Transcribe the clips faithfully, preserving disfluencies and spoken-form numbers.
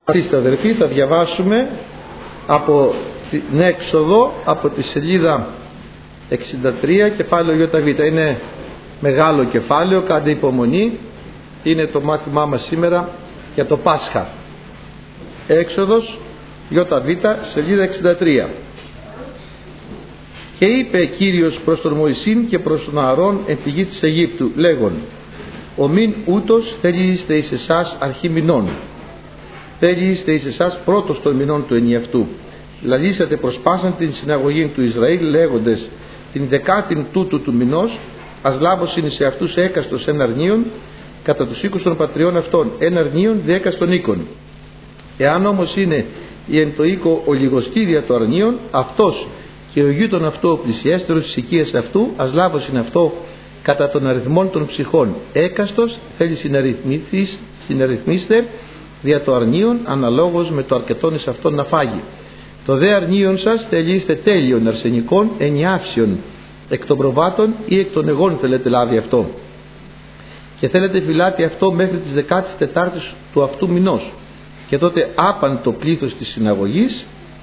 Είστε αδερφοί, θα διαβάσουμε από την έξοδο από τη σελίδα εξήντα τρία, κεφάλαιο ΙΒ. Είναι μεγάλο κεφάλαιο, κάντε υπομονή, είναι το μάθημά μας σήμερα για το Πάσχα. Έξοδος ΙΒ, σελίδα εξήντα τρία. Και είπε Κύριος προς τον Μωυσήν και προς τον Ααρών εν τη γη της Αιγύπτου, λέγον: ο μήν ούτως θέλει είστε εις εσάς αρχή μηνών, θέλει είστε εις εσάς πρώτος των μηνών του ενιαυτού. Λαλήσατε προς πάσαν την συναγωγή του Ισραήλ, λέγοντες: την δεκάτην τούτου του μηνός ας λάβωσιν σε αυτούς έκαστος εν αρνίον κατά τους οίκους των πατριών αυτών, εν αρνίον δέκα των οίκων. Εάν όμως είναι η εν το οίκο ολιγοστήρια το αρνίον, αυτός και ο γείτον αυτό ο πλησιέστερος της οικίας αυτού ας λάβωσιν αυτό κατά των αριθμών των ψυχών. Έκαστος θέλει συναριθμίστε δια το αρνίον αναλόγως με το αρκετόν εις αυτόν να φάγει. Το δε αρνίον σας θέλει είστε τέλειων αρσενικών ενιάυσεων εκ των προβάτων ή εκ των εγών θέλετε λάβει αυτό. Και θέλετε φυλάτε αυτό μέχρι τις δεκάτης τετάρτης του αυτού μηνός. Και τότε άπαν το πλήθος της συναγωγής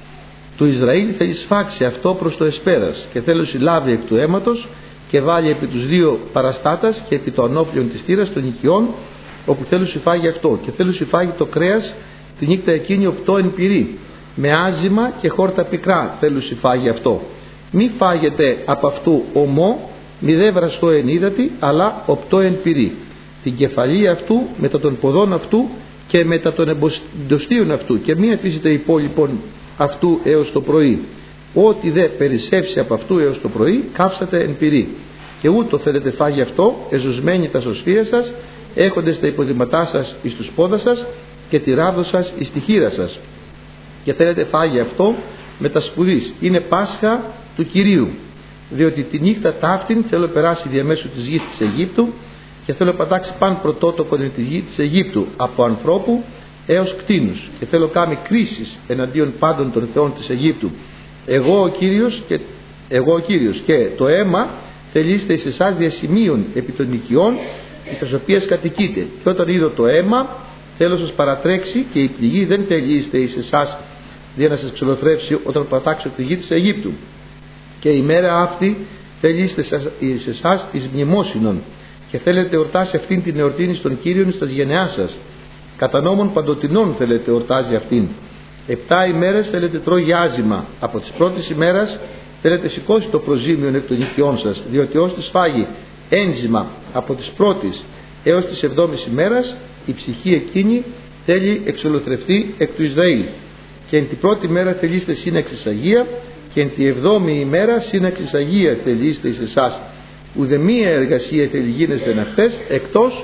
του Ισραήλ θέλει σφάξει αυτό προς το εσπέρας. Και θέλω συλλάβει εκ του αίματος και βάλει επί τους δύο παραστάτας και επί το ανώπλιον της θύρας των οικειών όπου θέλω συφάγει αυτό. Και θέλω συφάγει το κρέας τη νύχτα εκείνη οπτώ εν πυρί, με άζημα και χόρτα πικρά θέλω συφάγει αυτό. Μη φάγετε από αυτού ομό, μη δε βραστό εν ύδατη, αλλά οπτώ εν πυρί. Την κεφαλή αυτού μετά των ποδών αυτού και μετά των εμποστίων αυτού, και μη αφήσετε υπόλοιπον αυτού έως το πρωί. Ό,τι δε περισσέψει από αυτού έως το πρωί, κάψατε εν πυρί. Και ούτω θέλετε φάγει αυτό, εζωσμένοι τα σωσφία σας, έχοντες τα υποδηματά σας εις τους πόδας σας και τη ράβδο σας εις τη χείρα σας. Και θέλετε φάγει αυτό με τα σπουδής. Είναι Πάσχα του Κυρίου. Διότι τη νύχτα ταύτην θέλω περάσει διαμέσου της γης της Αιγύπτου και θέλω πατάξει παν πρωτότοκον εν τη γη της Αιγύπτου, από ανθρώπου έως κτήνους. Και θέλω κάνει κρίσεις εναντίον πάντων των θεών της Αιγύπτου. Εγώ ο Κύριος και, εγώ ο Κύριος, και το αίμα θελείστε εις εσάς διασημείων επί των οικειών εις τας οποίες κατοικείτε. Και όταν είδω το αίμα θέλω σας παρατρέξει, και η πληγή δεν θελείστε εις εσάς για να σας ξολοθρεύσει όταν πατάξω τη γη της Αιγύπτου. Και η μέρα αυτή θελείστε εις εσάς εις μνημόσυνων, και θέλετε εορτάσει αυτήν την εορτήνη στον Κύριον στα γενεά σας. Κατά νόμων παντοτινών θέλετε εορτάζει αυτήν. Επτά ημέρες θέλετε τρώγει άζημα. Από τις πρώτες ημέρας θέλετε σηκώσει το προζήμιον εκ των οικειών σας, διότι ως της φάγει ένζημα από τις πρώτης έως τις εβδόμης ημέρας, η ψυχή εκείνη θέλει εξολοθρευτεί εκ του Ισραήλ. Και εν την πρώτη μέρα θελείστε σύναξης Αγία, και εν τη εβδόμη ημέρα σύναξης Αγία θελείστε εις εσάς. Ουδεμία εργασία θέλει γίνεστε εν αυτές, εκτός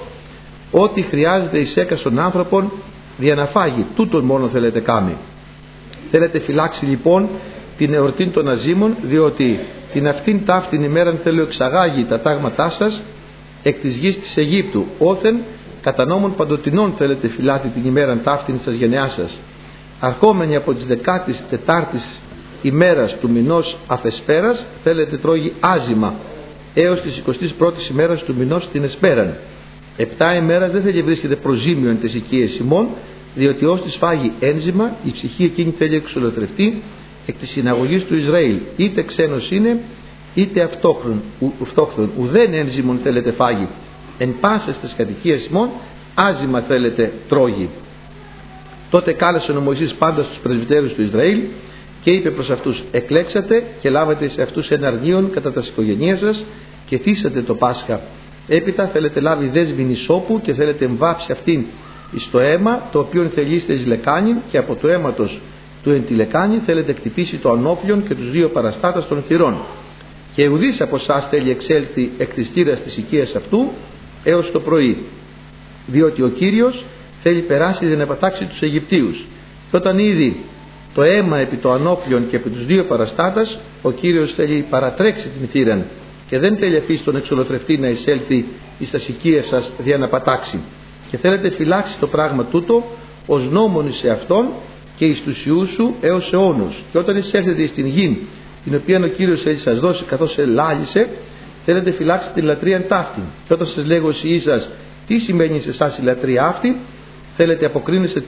ότι χρειάζεται εις έκαστον άνθρωπον δια να φάγει. Τούτον μόνο θέλετε κάμει. Θέλετε φυλάξει λοιπόν την εορτή των αζήμων, διότι την αυτήν ταύτην ημέραν θέλω εξαγάγει τα τάγματά σας εκ της γης της Αιγύπτου. Όθεν κατά νόμων παντοτινών θέλετε φυλάτη την ημέραν ταύτην σας γενεά σας. Αρχόμενοι από τις δεκάτης τετάρτης ημέρας του μηνός αφεσπέρας θέλετε τρώγει άζημα έως τις εικοστής πρώτης ημέρας του μηνός την εσπέραν. Επτά ημέρας δεν θέλει βρίσκεται προζήμιο εν τες οικίες ημών, διότι ως της φάγει ένζημα η ψυχή εκείνη θέλει εξολοθρευτεί εκ της συναγωγής του Ισραήλ. Είτε ξένος είναι είτε αυτόχθον, ουδέν ένζημον θέλετε φάγει. Εν πάσες τις κατοικίες ημών άζημα θέλετε τρώγει. Τότε κάλεσε ο Μωυσής πάντα στους πρεσβυτέρους του Ισραήλ και είπε προς αυτούς: εκλέξατε και λάβατε σε αυτούς ένα αρνίον κατά τα οικογένειας σας και θύσατε το Πάσχα. Έπειτα θέλετε λάβει δέσμην ισόπου και θέλετε εμβάψει αυτήν εις το αίμα, το οποίο θελείστε εις λεκάνην, και από το αίματος του εν τη λεκάνη θέλετε κτυπήσει το ανώπλιον και τους δύο παραστάτας των θυρών. Και ουδής από εσάς θέλει εξέλθει εκ της θύρας της οικίας αυτού έως το πρωί, διότι ο Κύριος θέλει περάσει για να πατάξει τους Αιγυπτίους. Και όταν είδη το αίμα επί το ανώπλιον και επί τους δύο παραστάτας, ο Κύριος θέλει παρατρέξει την θύραν και δεν θέλει αφήσει τον εξολοθρευτή να εισέλθει εις τα οικίες σας δια να πατάξει. Και θέλετε φυλάξει το πράγμα τούτο ως νόμον εις εαυτόν και εις τους ιούς σου έως αιώνους. Και όταν εισέλθετε στην γη την οποία ο Κύριος θέλει σας δώσει καθώς ελάλησε, θέλετε φυλάξετε τη λατρεία ταύτη. Και όταν σας λέγω εσείς σας τι σημαίνει σε εσάς η λατρεία αυτή, θέλετε αποκρίνεστε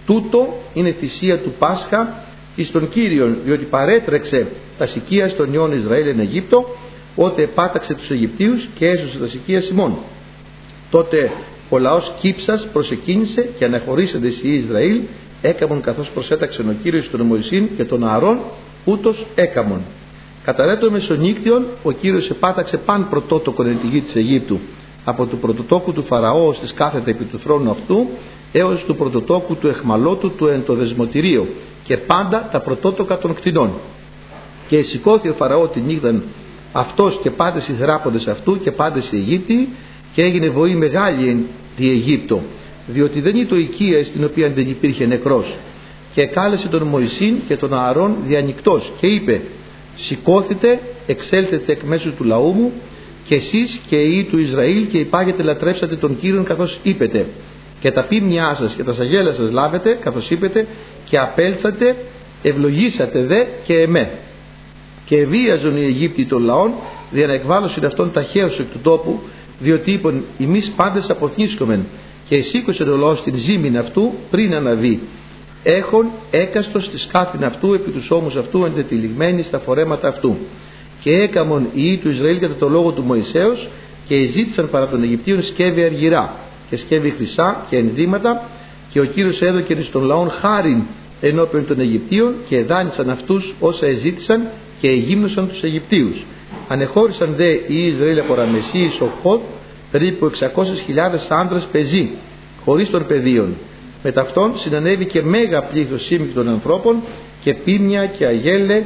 Τούτο είναι θυσία του Πάσχα εις τον Κύριον, διότι παρέτρεξε τα σικίας των ιών Ισραήλ εν Αιγύπτο, ότε επάταξε τους Αιγυπτίους και έσωσε τα σικία ημών. Τότε ο λαός κύψας προσεκίνησε και αναχωρήσαντες οι Ισραήλ έκαμον καθώς προσέταξεν ο Κύριος τον Μωυσήν και τον Ααρών, ούτως έκαμον. Κατά το μεσονύκτιον ο Κύριος επάταξε παν πρωτότοκον εν τη γη της Αιγύπτου, από του πρωτοτόκου του Φαραώ ως της κάθεται επί του θρόνου αυτού, έως του πρωτοτόκου του εχμαλώτου του εν το δεσμοτηρίο, και πάντα τα πρωτότοκα των κτηνών. Και σηκώθη ο Φαραώ την νύχταν αυτός και πάντες οι θράποντες αυτού και πάντες οι Αιγύπτιοι, και έγινε βοή μεγάλη εν τη Αιγύπτο, διότι δεν ήταν οικία στην οποία δεν υπήρχε νεκρός. Και κάλεσε τον Μωυσήν και τον Ααρών διανυκτός και είπε: σηκώθητε, εξέλθετε εκ μέσου του λαού μου, και εσείς και οι του Ισραήλ, και υπάγετε λατρέψατε τον Κύριον καθώς είπετε, και τα πίμνιά σας και τα σαγέλα σας λάβετε καθώς είπετε, και απέλθατε, ευλογήσατε δε και εμέ. Και ευίαζον οι Αιγύπτιοι των λαών, δια να εκβάλλωσιν αυτόν ταχαίως εκ του τόπου, διότι είπαν: εμείς πάντες αποθνίσκομεν. Και εσήκωσε ο λαός την ζήμην αυτού πριν αναβεί, έχων έκαστος τη σκάφην αυτού επί τους ώμους αυτού εντετυλιγμένη στα φορέματα αυτού. Και έκαμον οι ιοί του Ισραήλ κατά το λόγο του Μωυσέως, και ζήτησαν παρά των Αιγυπτίων σκεύη αργυρά και σκεύη χρυσά και ενδύματα, και ο Κύριος έδωκε εις των λαών χάριν ενώπιον των Αιγυπτίων, και εδάνησαν αυτούς όσα εζήτησαν και εγύμνωσαν τους Αιγυπτίους. Ανεχώρησαν δε οι Ισραήλ από Ραμεσσή εις Οχθ περίπου εξακόσιες χιλιάδες άντρες πεζοί, χωρίς των παιδίων. Με ταυτόν συνανέβη και μέγα πλήθος σύμμικτων ανθρώπων, και πίμνια και αγέλε,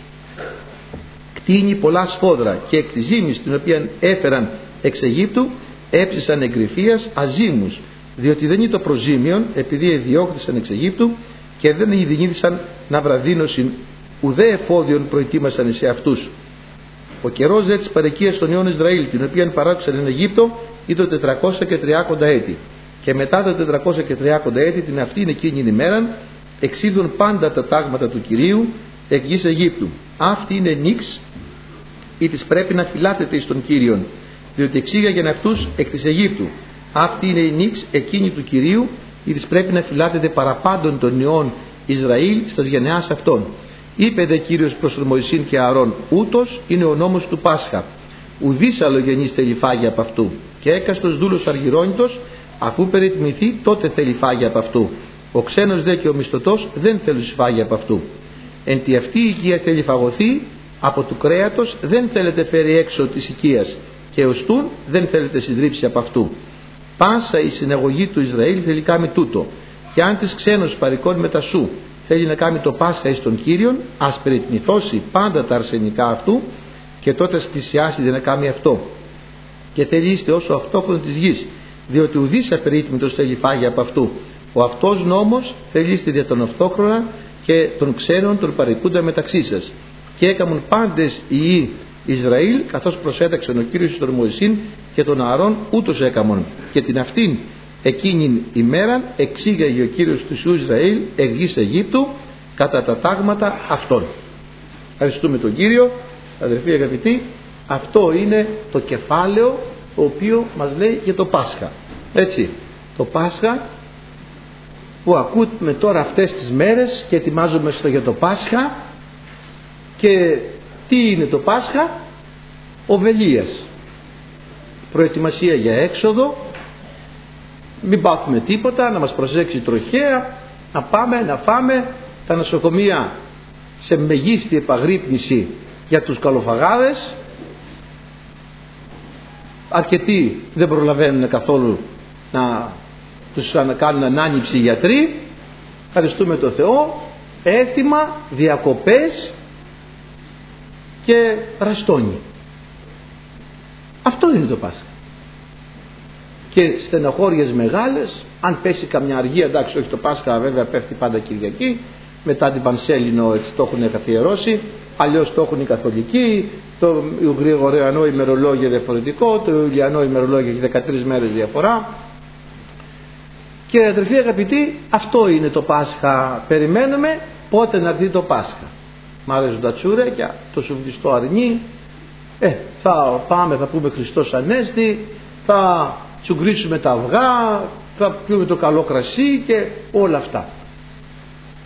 κτίνη πολλά σφόδρα, και εκ της ζήμης την οποία έφεραν εξ Αιγύπτου έψησαν εγκριφίας αζήμους, διότι δεν είναι το προζήμιον, επειδή εδιώχθησαν εξ Αιγύπτου και δεν ειδηνήθησαν να βραδύνωσιν, ουδέ εφόδιον προετοίμασαν σε αυτούς. Ο καιρός δε της παροικίας των ιών Ισραήλ, την οποία παράκουσαν εν Αιγύπτο, ήταν τετρακόσια και τριάκοντα έτη. Και μετά τα τετρακόσια και τριάκοντα έτη, την αυτήν εκείνη την ημέραν, εξήδουν πάντα τα τάγματα του Κυρίου εκ γης Αιγύπτου. Αυτή είναι νίξ, ή της πρέπει να φυλάτεται εις τον Κύριον, διότι εξήγαγεν αυτούς εκ της Αιγύπτου. Αυτή είναι η νίξ εκείνη του Κυρίου, ή της πρέπει να φυλάτεται παραπάντων των ιών Ισραήλ στας γενεάς αυτών. Είπε δε Κύριος προς τον Μωυσήν και Ααρών: ούτως είναι ο νόμος του Πάσχα. Ουδής αλλογενής θέλει φάγει από αυτού. Και έκαστος δούλος αργυρώνητος, αφού περιτμηθεί, τότε θέλει φάγει από αυτού. Ο ξένος δε και ο μισθωτός δεν θέλουν φάγει από αυτού. Εν τη αυτή η οικία θέλει φαγωθεί, από του κρέατος δεν θέλετε φέρει έξω της οικίας, και οστούν δεν θέλετε συντρίψει από αυτού. Πάσα η συναγωγή του Ισραήλ θέλει κάνει τούτο. Και αν της ξένος παρικών μετά σου θέλει να κάνει το Πάσχα εις τον Κύριον, ας περιτμηθώσει πάντα τα αρσενικά αυτού, και τότε πλησιάσει να κάνει αυτό. Και θέλει είστε όσο αυτόχρονο της γης, διότι ουδής απερίτμητος θέλει φάγει από αυτού. Ο αυτός νόμος θέλει είστε δια τον αυτόχρονα και των ξένων των παρικούντα μεταξύ σας. Και έκαμουν πάντες οι ιοί Ισραήλ, καθώς προσέταξαν ο Κύριος τον Μωυσήν και τον Ααρών, ούτως έκαμον. Και την αυτήν εκείνην ημέραν εξήγαγε ο Κύριος του ιούς Ισραήλ εκ γης Αιγύπτου κατά τα τάγματα αυτών. Ευχαριστούμε τον Κύριο. Αδερφοί αγαπητοί, αυτό είναι το κεφάλαιο το οποίο μας λέει για το Πάσχα. Έτσι, το Πάσχα που ακούμε τώρα αυτές τις μέρες και ετοιμάζομαι στο για το Πάσχα. Και τι είναι το Πάσχα? Οβελίας, προετοιμασία για έξοδο, μην πάθουμε τίποτα, να μας προσέξει τροχέα, να πάμε να φάμε, τα νοσοκομεία σε μεγίστη επαγρύπνηση για τους καλοφαγάδες, αρκετοί δεν προλαβαίνουν καθόλου να τους κάνουν ανάνυψη γιατροί. Ευχαριστούμε τον Θεό, έθιμα, διακοπές και ραστόνι. Αυτό είναι το Πάσχα. Και στεναχώριες μεγάλες, αν πέσει καμιά αργία, εντάξει, όχι το Πάσχα βέβαια πέφτει πάντα Κυριακή, μετά την Πανσέλινο το έχουν καθιερώσει, αλλιώς το έχουν οι Καθολικοί, το Γρηγοριανό ημερολόγιο διαφορετικό, το Ιουλιανό ημερολόγιο έχει δεκατρείς μέρες διαφορά. Και αδερφοί αγαπητοί, αυτό είναι το Πάσχα. Περιμένουμε πότε να έρθει το Πάσχα. Μ' αρέσουν τα τσουρέκια, το σουβλιστό αρνί, ε, θα πάμε, θα πούμε Χριστός Ανέστη, θα τσουγκρίσουμε τα αυγά, θα πιούμε το καλό κρασί και όλα αυτά.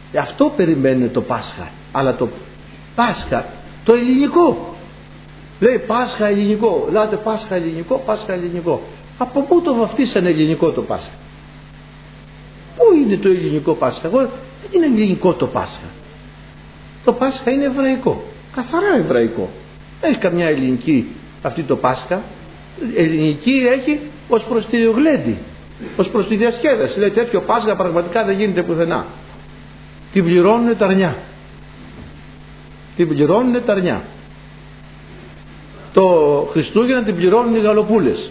Αυτό περιμένουν το Πάσχα. Αλλά το Πάσχα το ελληνικό, λέει Πάσχα ελληνικό, λέτε Πάσχα ελληνικό, Πάσχα ελληνικό. Από πού το βαφτίσανε ελληνικό το Πάσχα? Πού είναι το ελληνικό Πάσχα? Εγώ, δεν είναι ελληνικό το Πάσχα. Το Πάσχα είναι εβραϊκό, καθαρά εβραϊκό. Δεν έχει καμιά ελληνική αυτή το Πάσχα. Ελληνική έχει ως προς τη γλέντι, ως προς τη διασκέδαση. Λέει τέτοιο Πάσχα πραγματικά δεν γίνεται πουθενά. Την πληρώνουν τα αρνιά. Την πληρώνουν τα αρνιά. Το Χριστούγεννα την πληρώνουν οι γαλοπούλες.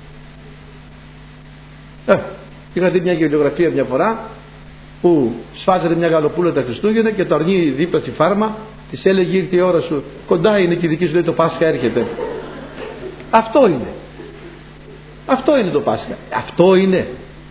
Ε, είχα δει μια γεωγραφία μια φορά που σφάζεται μια γαλοπούλα τα Χριστούγεννα και το αρνί δίπλα στη φάρμα της έλεγε ήρθε η ώρα σου, κοντά είναι και η δική σου, λέει το Πάσχα έρχεται. Αυτό είναι. Αυτό είναι το Πάσχα. Αυτό είναι.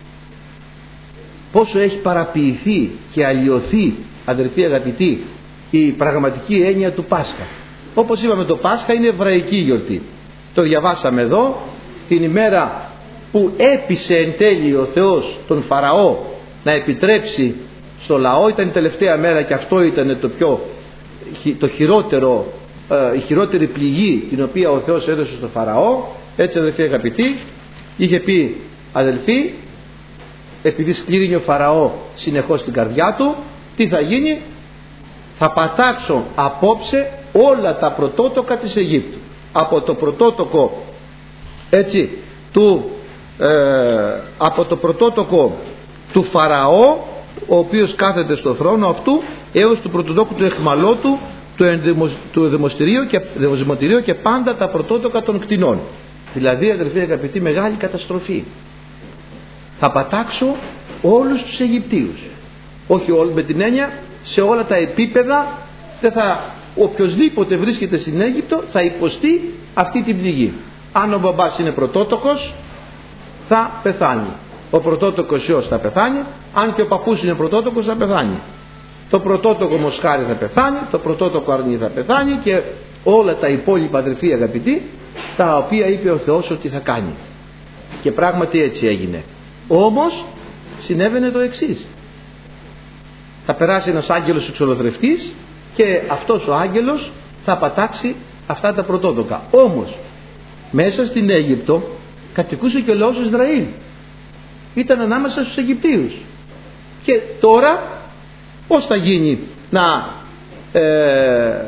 Πόσο έχει παραποιηθεί και αλλοιωθεί, αδερφοί αγαπητοί, η πραγματική έννοια του Πάσχα. Όπως είπαμε, το Πάσχα είναι εβραϊκή γιορτή. Το διαβάσαμε εδώ, την ημέρα που έπεισε εν τέλει ο Θεός τον Φαραώ να επιτρέψει στο λαό. Ήταν η τελευταία μέρα και αυτό ήταν το πιο το χειρότερο, η χειρότερη πληγή την οποία ο Θεός έδωσε στο Φαραώ. Έτσι, αδελφοί αγαπητοί, είχε πει, αδελφοί, επειδή σκλήρινε ο Φαραώ συνεχώς την καρδιά του, τι θα γίνει? Θα πατάξω απόψε όλα τα πρωτότοκα της Αιγύπτου. Από το πρωτότοκο, έτσι, του, ε, από το πρωτότοκο του Φαραώ, ο οποίος κάθεται στο θρόνο αυτού, έως του πρωτοτόκου του εχμαλώτου, του ενδημοστηρίου και, και πάντα τα πρωτότοκα των κτηνών. Δηλαδή, αδελφοί αγαπητοί, μεγάλη καταστροφή. Θα πατάξω όλους τους Αιγυπτίους. Όχι όλοι με την έννοια, σε όλα τα επίπεδα, δεν θα, οποιοσδήποτε βρίσκεται στην Αίγυπτο θα υποστεί αυτή την πληγή. Αν ο μπαμπάς είναι πρωτότοκος, θα πεθάνει. Ο πρωτότοκος ιός θα πεθάνει. Αν και ο παππούς είναι πρωτότοκος, θα πεθάνει. Το πρωτότοκο μοσχάρι θα πεθάνει, το πρωτότοκο αρνί θα πεθάνει και όλα τα υπόλοιπα, αδελφοί αγαπητοί, τα οποία είπε ο Θεός ότι θα κάνει. Και πράγματι έτσι έγινε. Όμως συνέβαινε το εξής. Θα περάσει ένας άγγελος εξολοθρευτής και αυτός ο άγγελος θα πατάξει αυτά τα πρωτότοκα. Όμως μέσα στην Αίγυπτο κατοικούσε και ο λαός Ισραήλ. Ήταν ανάμεσα στους Αιγυπτίους. Και τώρα πώς θα γίνει να ε,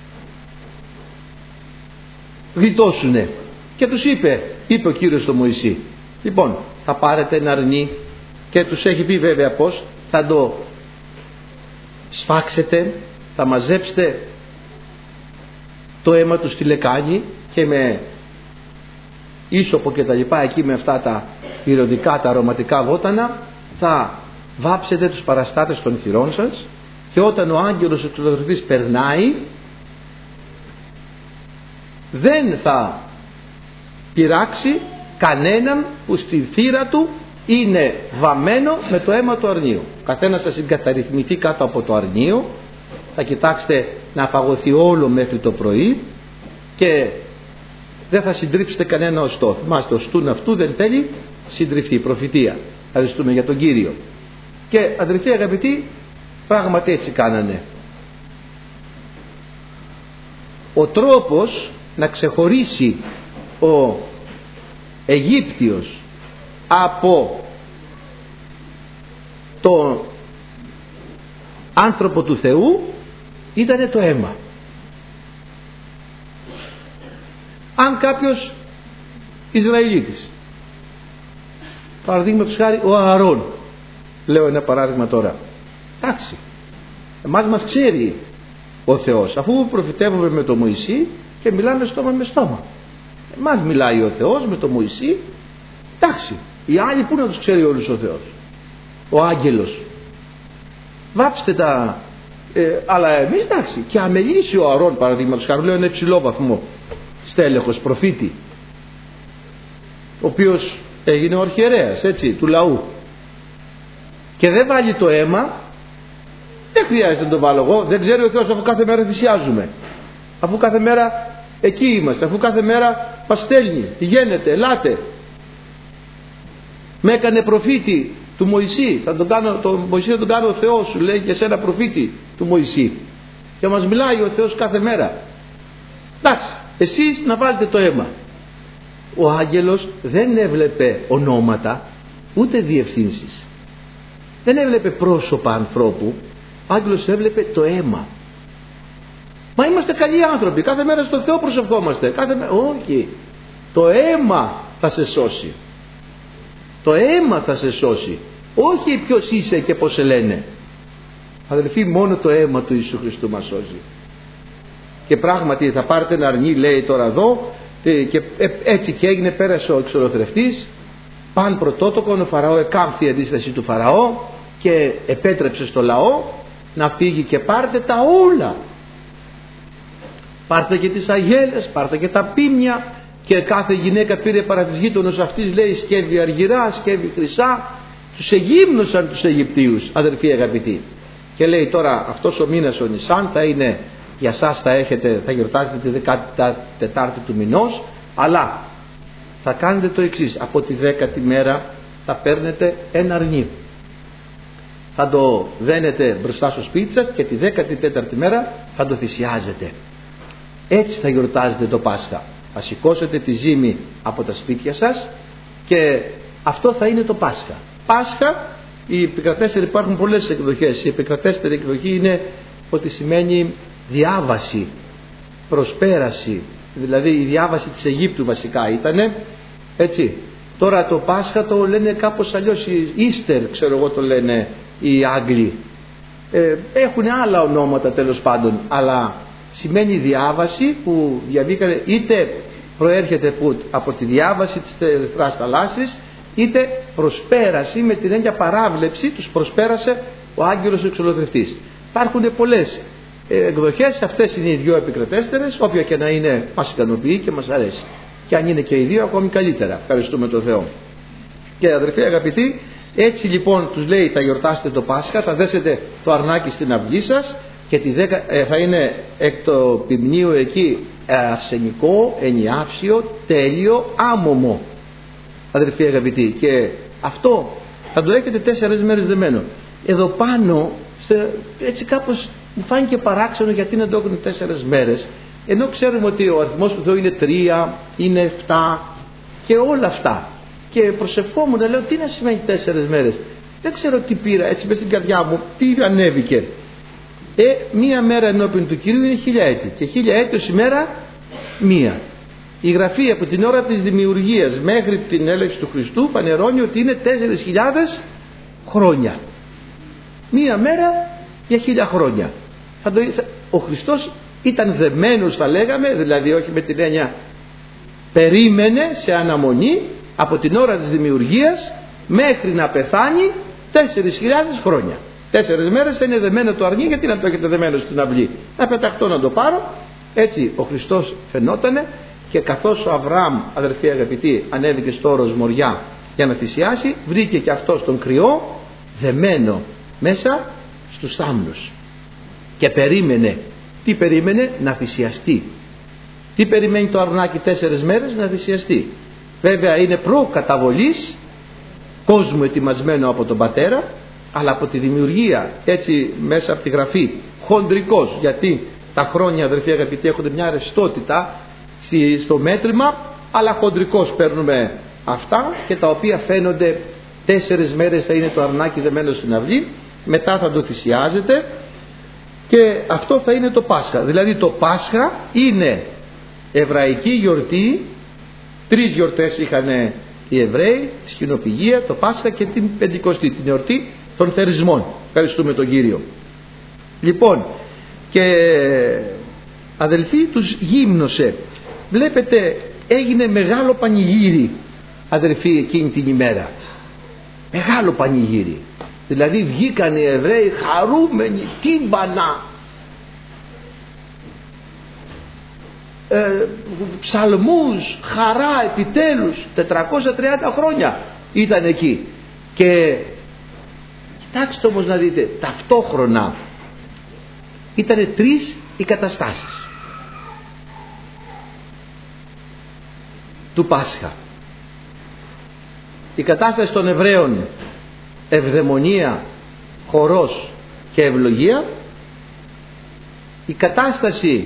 γλιτώσουνε? Και τους είπε, είπε ο Κύριος στο Μωυσή, λοιπόν, θα πάρετε ένα αρνί, και τους έχει πει βέβαια πως, θα το σφάξετε, θα μαζέψετε το αίμα του στη λεκάνη και με ίσωπο και τα λοιπά, εκεί με αυτά τα ηρωδικά, τα αρωματικά βότανα, θα βάψετε τους παραστάτες των θυρών σας, και όταν ο άγγελος ο εξολοθρευτής περνάει, δεν θα πειράξει κανέναν που στη θύρα του είναι βαμμένο με το αίμα του αρνίου. Καθένας θα συγκαταρρυθμιστεί κάτω από το αρνίο, θα κοιτάξετε να φαγωθεί όλο μέχρι το πρωί και δεν θα συντρίψετε κανένα οστό. Θυμάστε, ο στούν αυτού δεν θέλει συντριφθεί, προφητεία. Ευχαριστούμε για τον Κύριο. Και αδελφοί αγαπητοί, πράγματι έτσι κάνανε. Ο τρόπος να ξεχωρίσει ο Αιγύπτιος από τον άνθρωπο του Θεού ήτανε το αίμα. Αν κάποιος Ισραηλίτης, παραδείγματος χάρη ο Ααρών, λέω ένα παράδειγμα τώρα, εντάξει, εμάς μας ξέρει ο Θεός, αφού προφητεύουμε με το Μωυσή και μιλάμε στόμα με στόμα, εμάς μιλάει ο Θεός με το Μωυσή, εντάξει, οι άλλοι πού να τους ξέρει όλους ο Θεός? Ο άγγελος. Βάψτε τα ε, αλλά εμείς, εντάξει, και αμελήσει ο Ααρών, παραδείγματος χάρη, λέω ένα υψηλό βαθμό στέλεχος, προφήτη, ο οποίος έγινε ο αρχιερέας, έτσι, του λαού, και δεν βάλει το αίμα, δεν χρειάζεται να το βάλω εγώ, δεν ξέρει ο Θεός, αφού κάθε μέρα θυσιάζουμε, αφού κάθε μέρα εκεί είμαστε, αφού κάθε μέρα μας στέλνει, πηγαίνετε, ελάτε, με έκανε προφήτη του Μωυσή, θα τον κάνω, τον Μωυσή θα τον κάνω ο Θεός σου, λέει και σε ένα προφήτη του Μωυσή, και μας μιλάει ο Θεός κάθε μέρα. Εντάξει, εσείς να βάλετε το αίμα. Ο άγγελος δεν έβλεπε ονόματα ούτε διευθύνσεις, δεν έβλεπε πρόσωπα ανθρώπου. Ο άγγελος έβλεπε το αίμα. Μα είμαστε καλοί άνθρωποι, κάθε μέρα στο Θεό προσευχόμαστε, κάθε μέρα. Όχι, το αίμα θα σε σώσει. Το αίμα θα σε σώσει, όχι ποιος είσαι και πως σε λένε. Αδελφοί, μόνο το αίμα του Ιησού Χριστού μας σώζει. Και πράγματι θα πάρετε ένα αρνί, λέει τώρα εδώ, και έτσι και έγινε, πέρασε ο εξολοθρευτής, παν πρωτότοκον, ο Φαραώ εκάμφθη η αντίσταση του Φαραώ και επέτρεψε στο λαό να φύγει. Και πάρτε τα όλα, πάρτε και τις αγέλες, πάρτε και τα πίμια, και κάθε γυναίκα πήρε παρά της γείτονος αυτής, λέει, σκεύη αργυρά, σκεύη χρυσά. Τους εγύμνωσαν τους Αιγυπτίους, αδερφοί αγαπητοί. Και λέει τώρα, αυτός ο μήνας ο Νισάν θα είναι για σας, θα έχετε, θα γιορτάζετε τη δεκατετάρτη του μηνός, αλλά θα κάνετε το εξής: από τη δέκατη μέρα θα παίρνετε ένα αρνί, θα το δένετε μπροστά στο σπίτι σας, και τη δέκατη τέταρτη μέρα θα το θυσιάζετε. Έτσι θα γιορτάζετε το Πάσχα. Θα σηκώσετε τη ζύμη από τα σπίτια σας και αυτό θα είναι το Πάσχα. Πάσχα, η επικρατέστερη, υπάρχουν πολλές εκδοχές. Η επικρατέστερη εκδοχή είναι ότι σημαίνει διάβαση, προσπέραση, δηλαδή η διάβαση της Αιγύπτου βασικά ήτανε, έτσι. Τώρα το Πάσχα το λένε κάπως αλλιώς, Easter ξέρω εγώ το λένε οι Άγγλοι, ε, έχουν άλλα ονόματα τέλος πάντων, αλλά σημαίνει διάβαση που διαβήκανε, είτε προέρχεται από τη διάβαση της Ερυθράς θαλάσσης, είτε προσπέραση με την έννοια παράβλεψη, τους προσπέρασε ο άγγελος εξολοθρευτής. Υπάρχουν πολλές εκδοχές, αυτές είναι οι δύο επικρατέστερες, όποια και να είναι μας ικανοποιεί και μας αρέσει, και αν είναι και οι δύο ακόμη καλύτερα, ευχαριστούμε τον Θεό. Και αδερφοί αγαπητοί, έτσι λοιπόν τους λέει, θα γιορτάσετε το Πάσχα, θα δέσετε το αρνάκι στην αυγή σας, και τη δέκα, ε, θα είναι εκ το ποιμνίου εκεί αρσενικό, ενιάυσιο, τέλειο, άμωμο, αδερφοί αγαπητοί, και αυτό θα το έχετε τέσσερις μέρες δεμένο. Εδώ πάνω σε, έτσι κάπως μου φάνηκε παράξενο, γιατί να το έχουν τέσσερις μέρες, ενώ ξέρουμε ότι ο αριθμός του Θεού είναι τρία, είναι εφτά και όλα αυτά. Και προσευχόμουν να λέω, τι να σημαίνει τέσσερις μέρες, δεν ξέρω τι πήρα, έτσι μες στην καρδιά μου, τι ανέβηκε. Ε, μία μέρα ενώπιον του Κυρίου είναι χίλια έτη, και χίλια έτη ως ημέρα μία. Η Γραφή από την ώρα της δημιουργίας μέχρι την έλευση του Χριστού φανερώνει ότι είναι τέσσερις χιλιάδες χρόνια. Μία μέρα για χίλια χρόνια. Θα το, θα, ο Χριστός ήταν δεμένος, θα λέγαμε, δηλαδή όχι με την έννοια, περίμενε σε αναμονή από την ώρα της δημιουργίας μέχρι να πεθάνει τέσσερις χιλιάδες χρόνια. Τέσσερις μέρες θα είναι δεμένο το αρνί, γιατί να το έχετε δεμένο στην αυλή, να πεταχτώ να το πάρω. Έτσι ο Χριστός φαινότανε, και καθώς ο Αβραάμ, αδερφοί αγαπητοί, ανέβηκε στο όρος Μοριά για να θυσιάσει, βρήκε και αυτός τον κρυό δεμένο μέσα στους θάμνους και περίμενε. Τι περίμενε? Να θυσιαστεί. Τι περιμένει το αρνάκι τέσσερις μέρες? Να θυσιαστεί. Βέβαια είναι προκαταβολής κόσμου ετοιμασμένο από τον Πατέρα, αλλά από τη δημιουργία, έτσι μέσα από τη Γραφή, χοντρικός, γιατί τα χρόνια, αδερφοί αγαπητοί, έχουν μια ρευστότητα στο μέτρημα, αλλά χοντρικός παίρνουμε αυτά, και τα οποία φαίνονται τέσσερις μέρες θα είναι το αρνάκι δεμένο στην αυλή, μετά θα το θυσιάζεται, και αυτό θα είναι το Πάσχα. Δηλαδή το Πάσχα είναι εβραϊκή γιορτή. Τρεις γιορτές είχαν οι Εβραίοι, τη Σκηνοπηγία, το Πάσχα και την Πεντηκοστή, την εορτή των θερισμών. Ευχαριστούμε τον Κύριο. Λοιπόν, και αδελφοί, τους γύμνωσε. Βλέπετε, έγινε μεγάλο πανηγύρι, αδελφοί, εκείνη την ημέρα. Μεγάλο πανηγύρι. Δηλαδή βγήκαν οι Εβραίοι χαρούμενοι, τύμπανα, ε, ψαλμούς, χαρά, επιτέλους. τετρακόσια τριάντα χρόνια ήταν εκεί. Και κοιτάξτε όμως να δείτε, ταυτόχρονα ήταν τρεις οι καταστάσεις του Πάσχα. Η κατάσταση των Εβραίων ευδαιμονία, χορός και ευλογία, η κατάσταση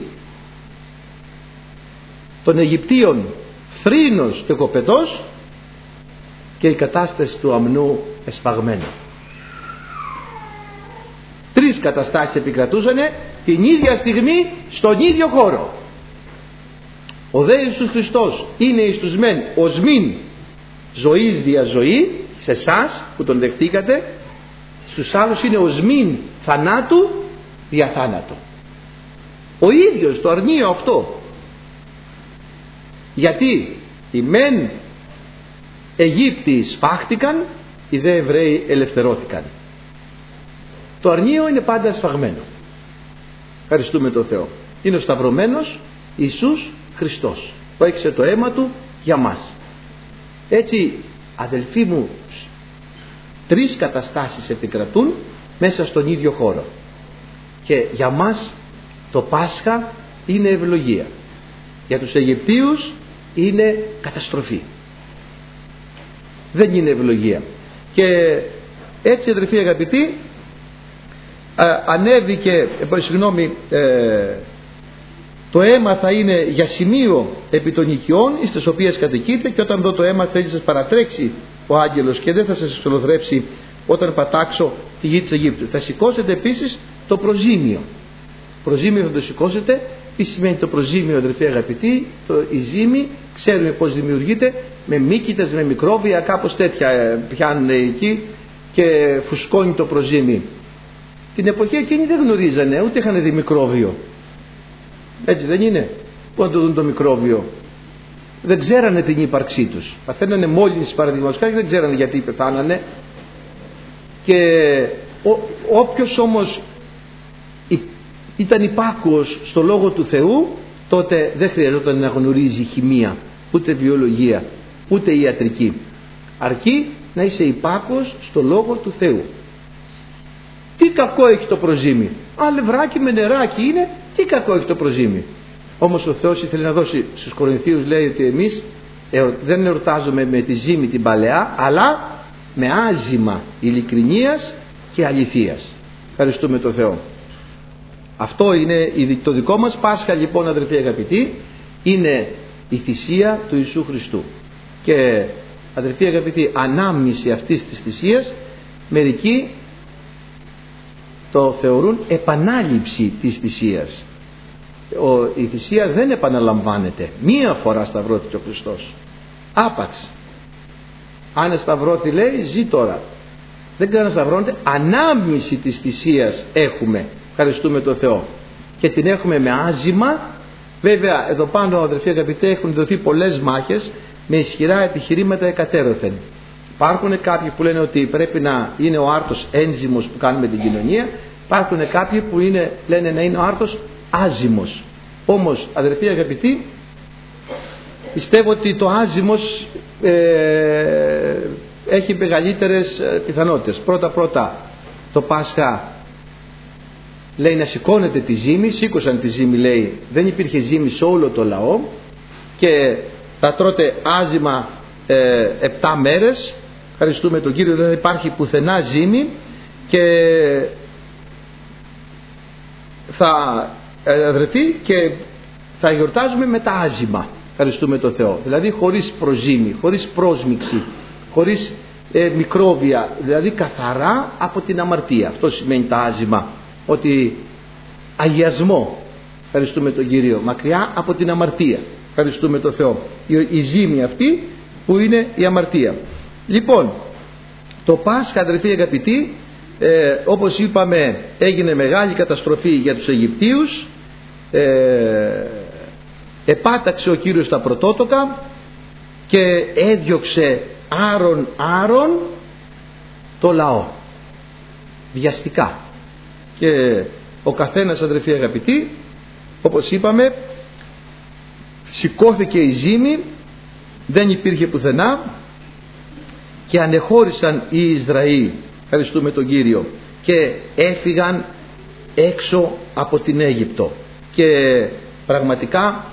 των Αιγυπτίων θρήνος και κοπετός, και η κατάσταση του αμνού εσφαγμένο. Τρεις καταστάσεις επικρατούσαν την ίδια στιγμή στον ίδιο χώρο. Ο δε Ιησούς Χριστός είναι εις τους μεν οσμήν ζωής δια ζωή, σε εσάς που τον δεχτήκατε, στους άλλους είναι οσμήν θανάτου δια θάνατο. Ο ίδιος το αρνείο αυτό. Γιατί οι μεν Αιγύπτιοι σφάχτηκαν, οι δε Εβραίοι ελευθερώθηκαν. Το αρνείο είναι πάντα σφαγμένο. Ευχαριστούμε τον Θεό. Είναι ο σταυρωμένος Ιησούς Χριστός που έξε το αίμα του για μας. Έτσι, αδελφοί μου, τρεις καταστάσεις επικρατούν μέσα στον ίδιο χώρο, και για μας το Πάσχα είναι ευλογία, για τους Αιγυπτίους είναι καταστροφή, δεν είναι ευλογία. Και έτσι, αδελφοί αγαπητοί, ανέβηκε, ε, συγγνώμη, ε, το αίμα θα είναι για σημείο επί των οικειών εις τις οποίες κατοικείτε, και όταν δω το αίμα θέλει σας παρατρέξει ο άγγελος και δεν θα σας εξολοθρέψει όταν πατάξω τη γη της Αιγύπτου. Θα σηκώσετε επίσης το προζήμιο. Προζήμιο θα το σηκώσετε. Τι σημαίνει το προζήμιο, αδελφοί αγαπητοί? Το, η ζύμη ξέρουμε πως δημιουργείται, με μύκητες, με μικρόβια, κάπως τέτοια πιάνουν εκεί και φουσκώνει το προζήμι. Την εποχή εκείνη δεν γνωρίζανε, ούτε είχαν δει μικρόβιο. Έτσι δεν είναι? Πού να το δουν το μικρόβιο? Δεν ξέρανε την ύπαρξή τους. Παθαίνανε μόλυνση, παραδείγματος χάρη, δεν ξέρανε γιατί πεθάνανε. Και ό, όποιος όμως ήταν υπάκουος στο Λόγο του Θεού, τότε δεν χρειαζόταν να γνωρίζει χημεία, ούτε βιολογία, ούτε ιατρική. Αρκεί να είσαι υπάκουος στο Λόγο του Θεού. Τι κακό έχει το προζύμι? Αλευράκι με νεράκι είναι, τι κακό έχει το προζύμι? Όμως ο Θεός ήθελε να δώσει στους Κορινθίους, λέει ότι εμείς δεν εορτάζουμε με τη ζύμη την παλαιά, αλλά με άζημα ειλικρινίας και αληθείας. Ευχαριστούμε τον Θεό. Αυτό είναι το δικό μας Πάσχα, λοιπόν, αδελφοί αγαπητοί, είναι η θυσία του Ιησού Χριστού. Και αδελφοί αγαπητοί, ανάμνηση αυτής της θυσίας, μερικοί το θεωρούν επανάληψη της θυσίας. Ο, η θυσία δεν επαναλαμβάνεται. Μία φορά σταυρώθηκε ο Χριστός, άπαξ. Αν σταυρώθη, λέει, ζει τώρα. Δεν ξανασταυρώνεται. Ανάμνηση της θυσίας έχουμε, ευχαριστούμε τον Θεό, και την έχουμε με άζημα. Βέβαια εδώ πάνω, αδελφοί αγαπητοί, έχουν δοθεί πολλές μάχες με ισχυρά επιχειρήματα εκατέρωθεν. Υπάρχουν κάποιοι που λένε ότι πρέπει να είναι ο άρτος ένζυμος που κάνουμε την κοινωνία. Υπάρχουν κάποιοι που είναι, λένε να είναι ο άρτος άζυμος. Όμως, αδελφοί αγαπητοί, πιστεύω ότι το άζυμος ε, έχει μεγαλύτερες πιθανότητες. Πρώτα πρώτα το Πάσχα λέει να σηκώνεται τη ζύμη. Σήκωσαν τη ζύμη, λέει, δεν υπήρχε ζύμη σε όλο το λαό, και θα τρώτε άζυμα ε, επτά μέρες. Ευχαριστούμε τον Κύριο, δεν υπάρχει πουθενά ζύμη, και θα αδρεθεί και θα γιορτάζουμε με τα άζυμα. Ευχαριστούμε τον Θεό. Δηλαδή χωρίς προζύμη, χωρίς πρόσμιξη, χωρίς ε, μικρόβια, δηλαδή καθαρά από την αμαρτία. Αυτό σημαίνει τα άζυμα, ότι αγιασμό. Ευχαριστούμε τον Κύριο, μακριά από την αμαρτία. Ευχαριστούμε τον Θεό. Η, η ζύμη αυτή που είναι η αμαρτία. Λοιπόν, το Πάσχα, αδελφοί αγαπητοί, ε, όπως είπαμε, έγινε μεγάλη καταστροφή για τους Αιγυπτίους. ε, επάταξε ο Κύριος τα πρωτότοκα και έδιωξε άρον άρον το λαό βιαστικά, και ο καθένας, αδελφοί αγαπητοί, όπως είπαμε, σηκώθηκε η ζύμη, δεν υπήρχε πουθενά, και ανεχώρησαν οι Ισραήλ, ευχαριστούμε τον Κύριο, και έφυγαν έξω από την Αίγυπτο, και πραγματικά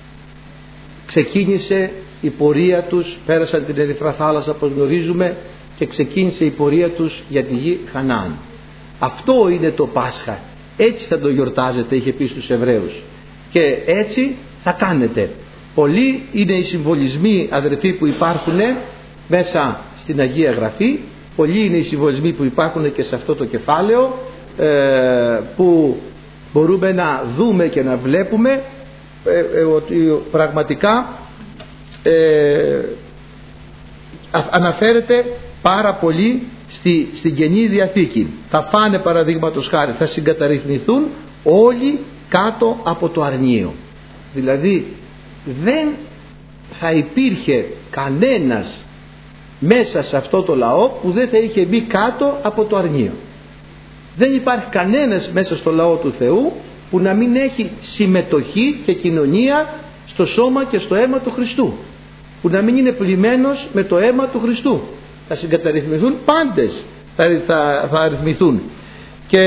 ξεκίνησε η πορεία τους. Πέρασαν την Ερυθρά θάλασσα, όπως γνωρίζουμε, και ξεκίνησε η πορεία τους για τη γη Χαναάν. Αυτό είναι το Πάσχα. Έτσι θα το γιορτάζετε, είχε πει στους Εβραίους. Και έτσι θα κάνετε. Πολλοί είναι οι συμβολισμοί, αδερφοί, που υπάρχουν μέσα στην Αγία Γραφή. Πολλοί είναι οι συμβολισμοί που υπάρχουν και σε αυτό το κεφάλαιο, ε, που μπορούμε να δούμε και να βλέπουμε ε, ε, ότι πραγματικά ε, αναφέρεται πάρα πολύ στη, στην Καινή Διαθήκη. Θα φάνε, παραδείγματος χάρη, θα συγκαταρρυθμιστούν όλοι κάτω από το αρνείο. Δηλαδή δεν θα υπήρχε κανένας μέσα σε αυτό το λαό που δεν θα είχε μπει κάτω από το αρνείο. Δεν υπάρχει κανένας μέσα στο λαό του Θεού που να μην έχει συμμετοχή και κοινωνία στο σώμα και στο αίμα του Χριστού, που να μην είναι πλημμένος με το αίμα του Χριστού. Θα συγκαταρρυθμιστούν πάντες, θα, θα, θα αριθμηθούν και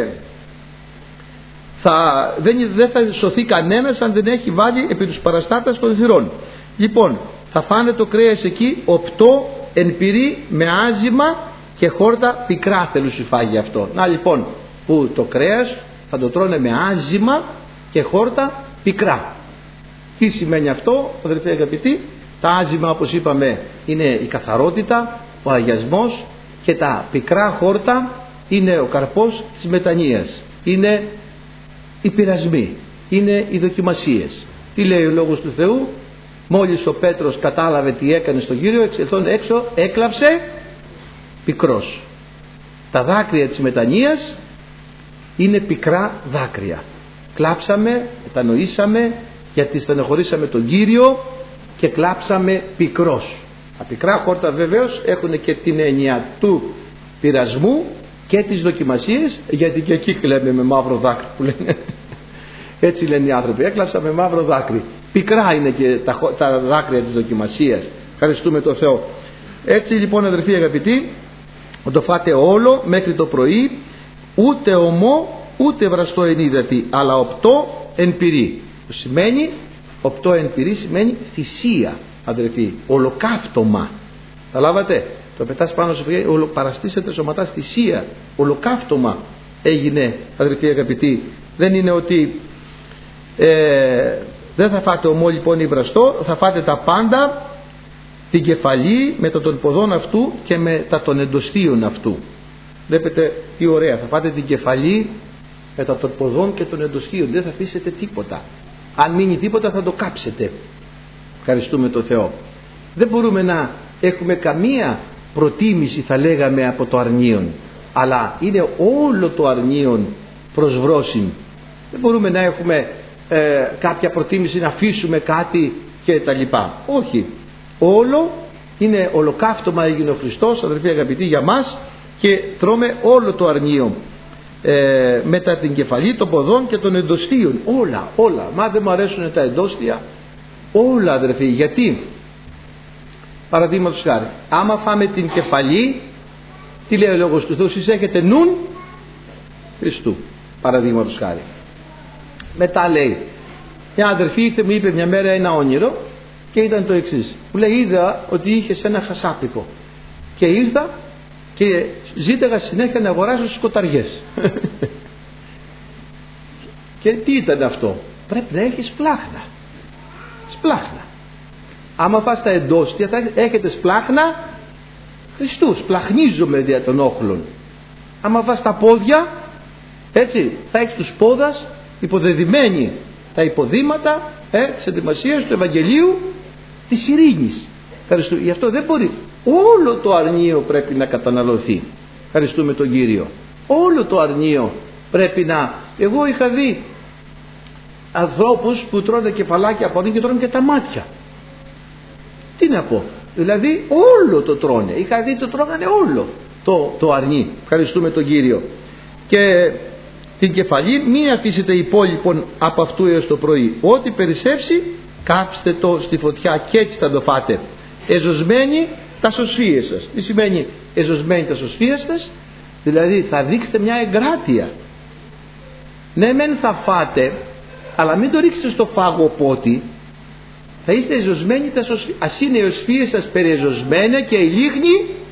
θα, δεν, δεν θα σωθεί κανένας αν δεν έχει βάλει επί τους παραστάτας των θυρών. Λοιπόν, θα φάνε το κρέας εκεί οπτό εν πυρί με άζυμα και χόρτα πικρά θέλουσι φάγει αυτό. Να λοιπόν, που το κρέας θα το τρώνε με άζυμα και χόρτα πικρά. Τι σημαίνει αυτό, αδελφοί αγαπητοί? Τα άζυμα, όπως είπαμε, είναι η καθαρότητα, ο αγιασμός, και τα πικρά χόρτα είναι ο καρπός της μετανοίας, είναι οι πειρασμοί, είναι οι δοκιμασίες. Τι λέει ο Λόγος του Θεού? Μόλις ο Πέτρος κατάλαβε τι έκανε στον Κύριο, εξελθόν έξω έκλαψε πικρός. Τα δάκρυα της μετανοίας είναι πικρά δάκρυα. Κλάψαμε, μετανοήσαμε, γιατί στενοχωρήσαμε τον Κύριο και κλάψαμε πικρός. Τα πικρά χόρτα βεβαίως έχουν και την έννοια του πειρασμού και τις δοκιμασίες, γιατί και εκεί κλαίμε με μαύρο δάκρυ που λένε. Έτσι λένε οι άνθρωποι, έκλαψα με μαύρο δάκρυ. Πικρά είναι και τα, τα δάκρυα της δοκιμασίας. Ευχαριστούμε τον Θεό. Έτσι λοιπόν, αδερφοί αγαπητοί, το φάτε όλο μέχρι το πρωί, ούτε ομό ούτε βραστό εν ύδατι, αλλά οπτό εν πυρί. Που σημαίνει, οπτό εν πυρί σημαίνει θυσία, αδερφοί, ολοκαύτωμα. Τα λάβατε? Το πετάς πάνω σε φυγή, παραστήσετε σωματάς θυσία, ολοκαύτωμα έγινε, αδερφοί αγαπητοί. Δεν είναι ότι ε, δεν θα φάτε ομό λοιπόν ή βραστό, θα φάτε τα πάντα, την κεφαλή μετά των ποδών αυτού και μετά των εντοστίων αυτού. Βλέπετε τι ωραία, θα φάτε την κεφαλή μετά των ποδών και των εντοστίων, δεν θα αφήσετε τίποτα. Αν μείνει τίποτα θα το κάψετε. Ευχαριστούμε τον Θεό. Δεν μπορούμε να έχουμε καμία προτίμηση, θα λέγαμε, από το αρνίον, αλλά είναι όλο το αρνίον προς βρόσιν. Δεν μπορούμε να έχουμε ε, κάποια προτίμηση, να αφήσουμε κάτι και τα λοιπά. Όχι, όλο είναι ολοκαύτωμα, έγινε ο Χριστός, αδελφοί αγαπητοί, για μας, και τρώμε όλο το αρνίο ε, μετά την κεφαλή των ποδών και των εντοστίων. Όλα, όλα. Μα δεν μου αρέσουν τα εντόστια, όλα, αδελφοί. Γιατί? Παραδείγματος χάρη, άμα φάμε την κεφαλή, τι λέει ο Λόγος του Θεού? Εσείς έχετε νουν Χριστού, παραδείγματος χάρη. Μετά λέει, μια αδερφή μου είπε μια μέρα ένα όνειρο και ήταν το εξής. Μου λέει, είδα ότι είχες ένα χασάπικο και ήρθα και ζήταγα συνέχεια να αγοράσω σκοταριές. Και τι ήταν αυτό? Πρέπει να έχεις σπλάχνα. Σπλάχνα. Άμα φας τα εντόστια θα έχετε σπλάχνα Χριστού, σπλαχνίζομαι δια των όχλων. Άμα φας τα πόδια, έτσι, θα έχεις τους πόδας υποδεδειμένοι τα υποδήματα ε, της ετοιμασίας του Ευαγγελίου της ειρήνης. Ευχαριστούμε. Γι' αυτό δεν μπορεί. Όλο το αρνείο πρέπει να καταναλωθεί. Ευχαριστούμε τον Κύριο. Όλο το αρνείο πρέπει να... Εγώ είχα δει ανθρώπους που τρώνε κεφαλάκια από εκεί και τρώνε και τα μάτια. Τι να πω? Δηλαδή όλο το τρώνε. Είχα δει το τρώγανε όλο το, το αρνί. Ευχαριστούμε τον Κύριο. Και την κεφαλή μην αφήσετε υπόλοιπον από αυτού έως το πρωί. Ό,τι περισσέψει κάψτε το στη φωτιά και έτσι θα το φάτε. Εζωσμένοι τα σωσφίες σας. Τι σημαίνει εζωσμένοι τα σωσφίες σας? Δηλαδή θα δείξετε μια εγκράτεια. Ναι μεν θα φάτε, αλλά μην το ρίξετε στο φάγο πότι. Θα είστε εζωσμένοι τα σωσφίες. Ας είναι οι οσφίες σας περιεζωσμένα και η λίχνη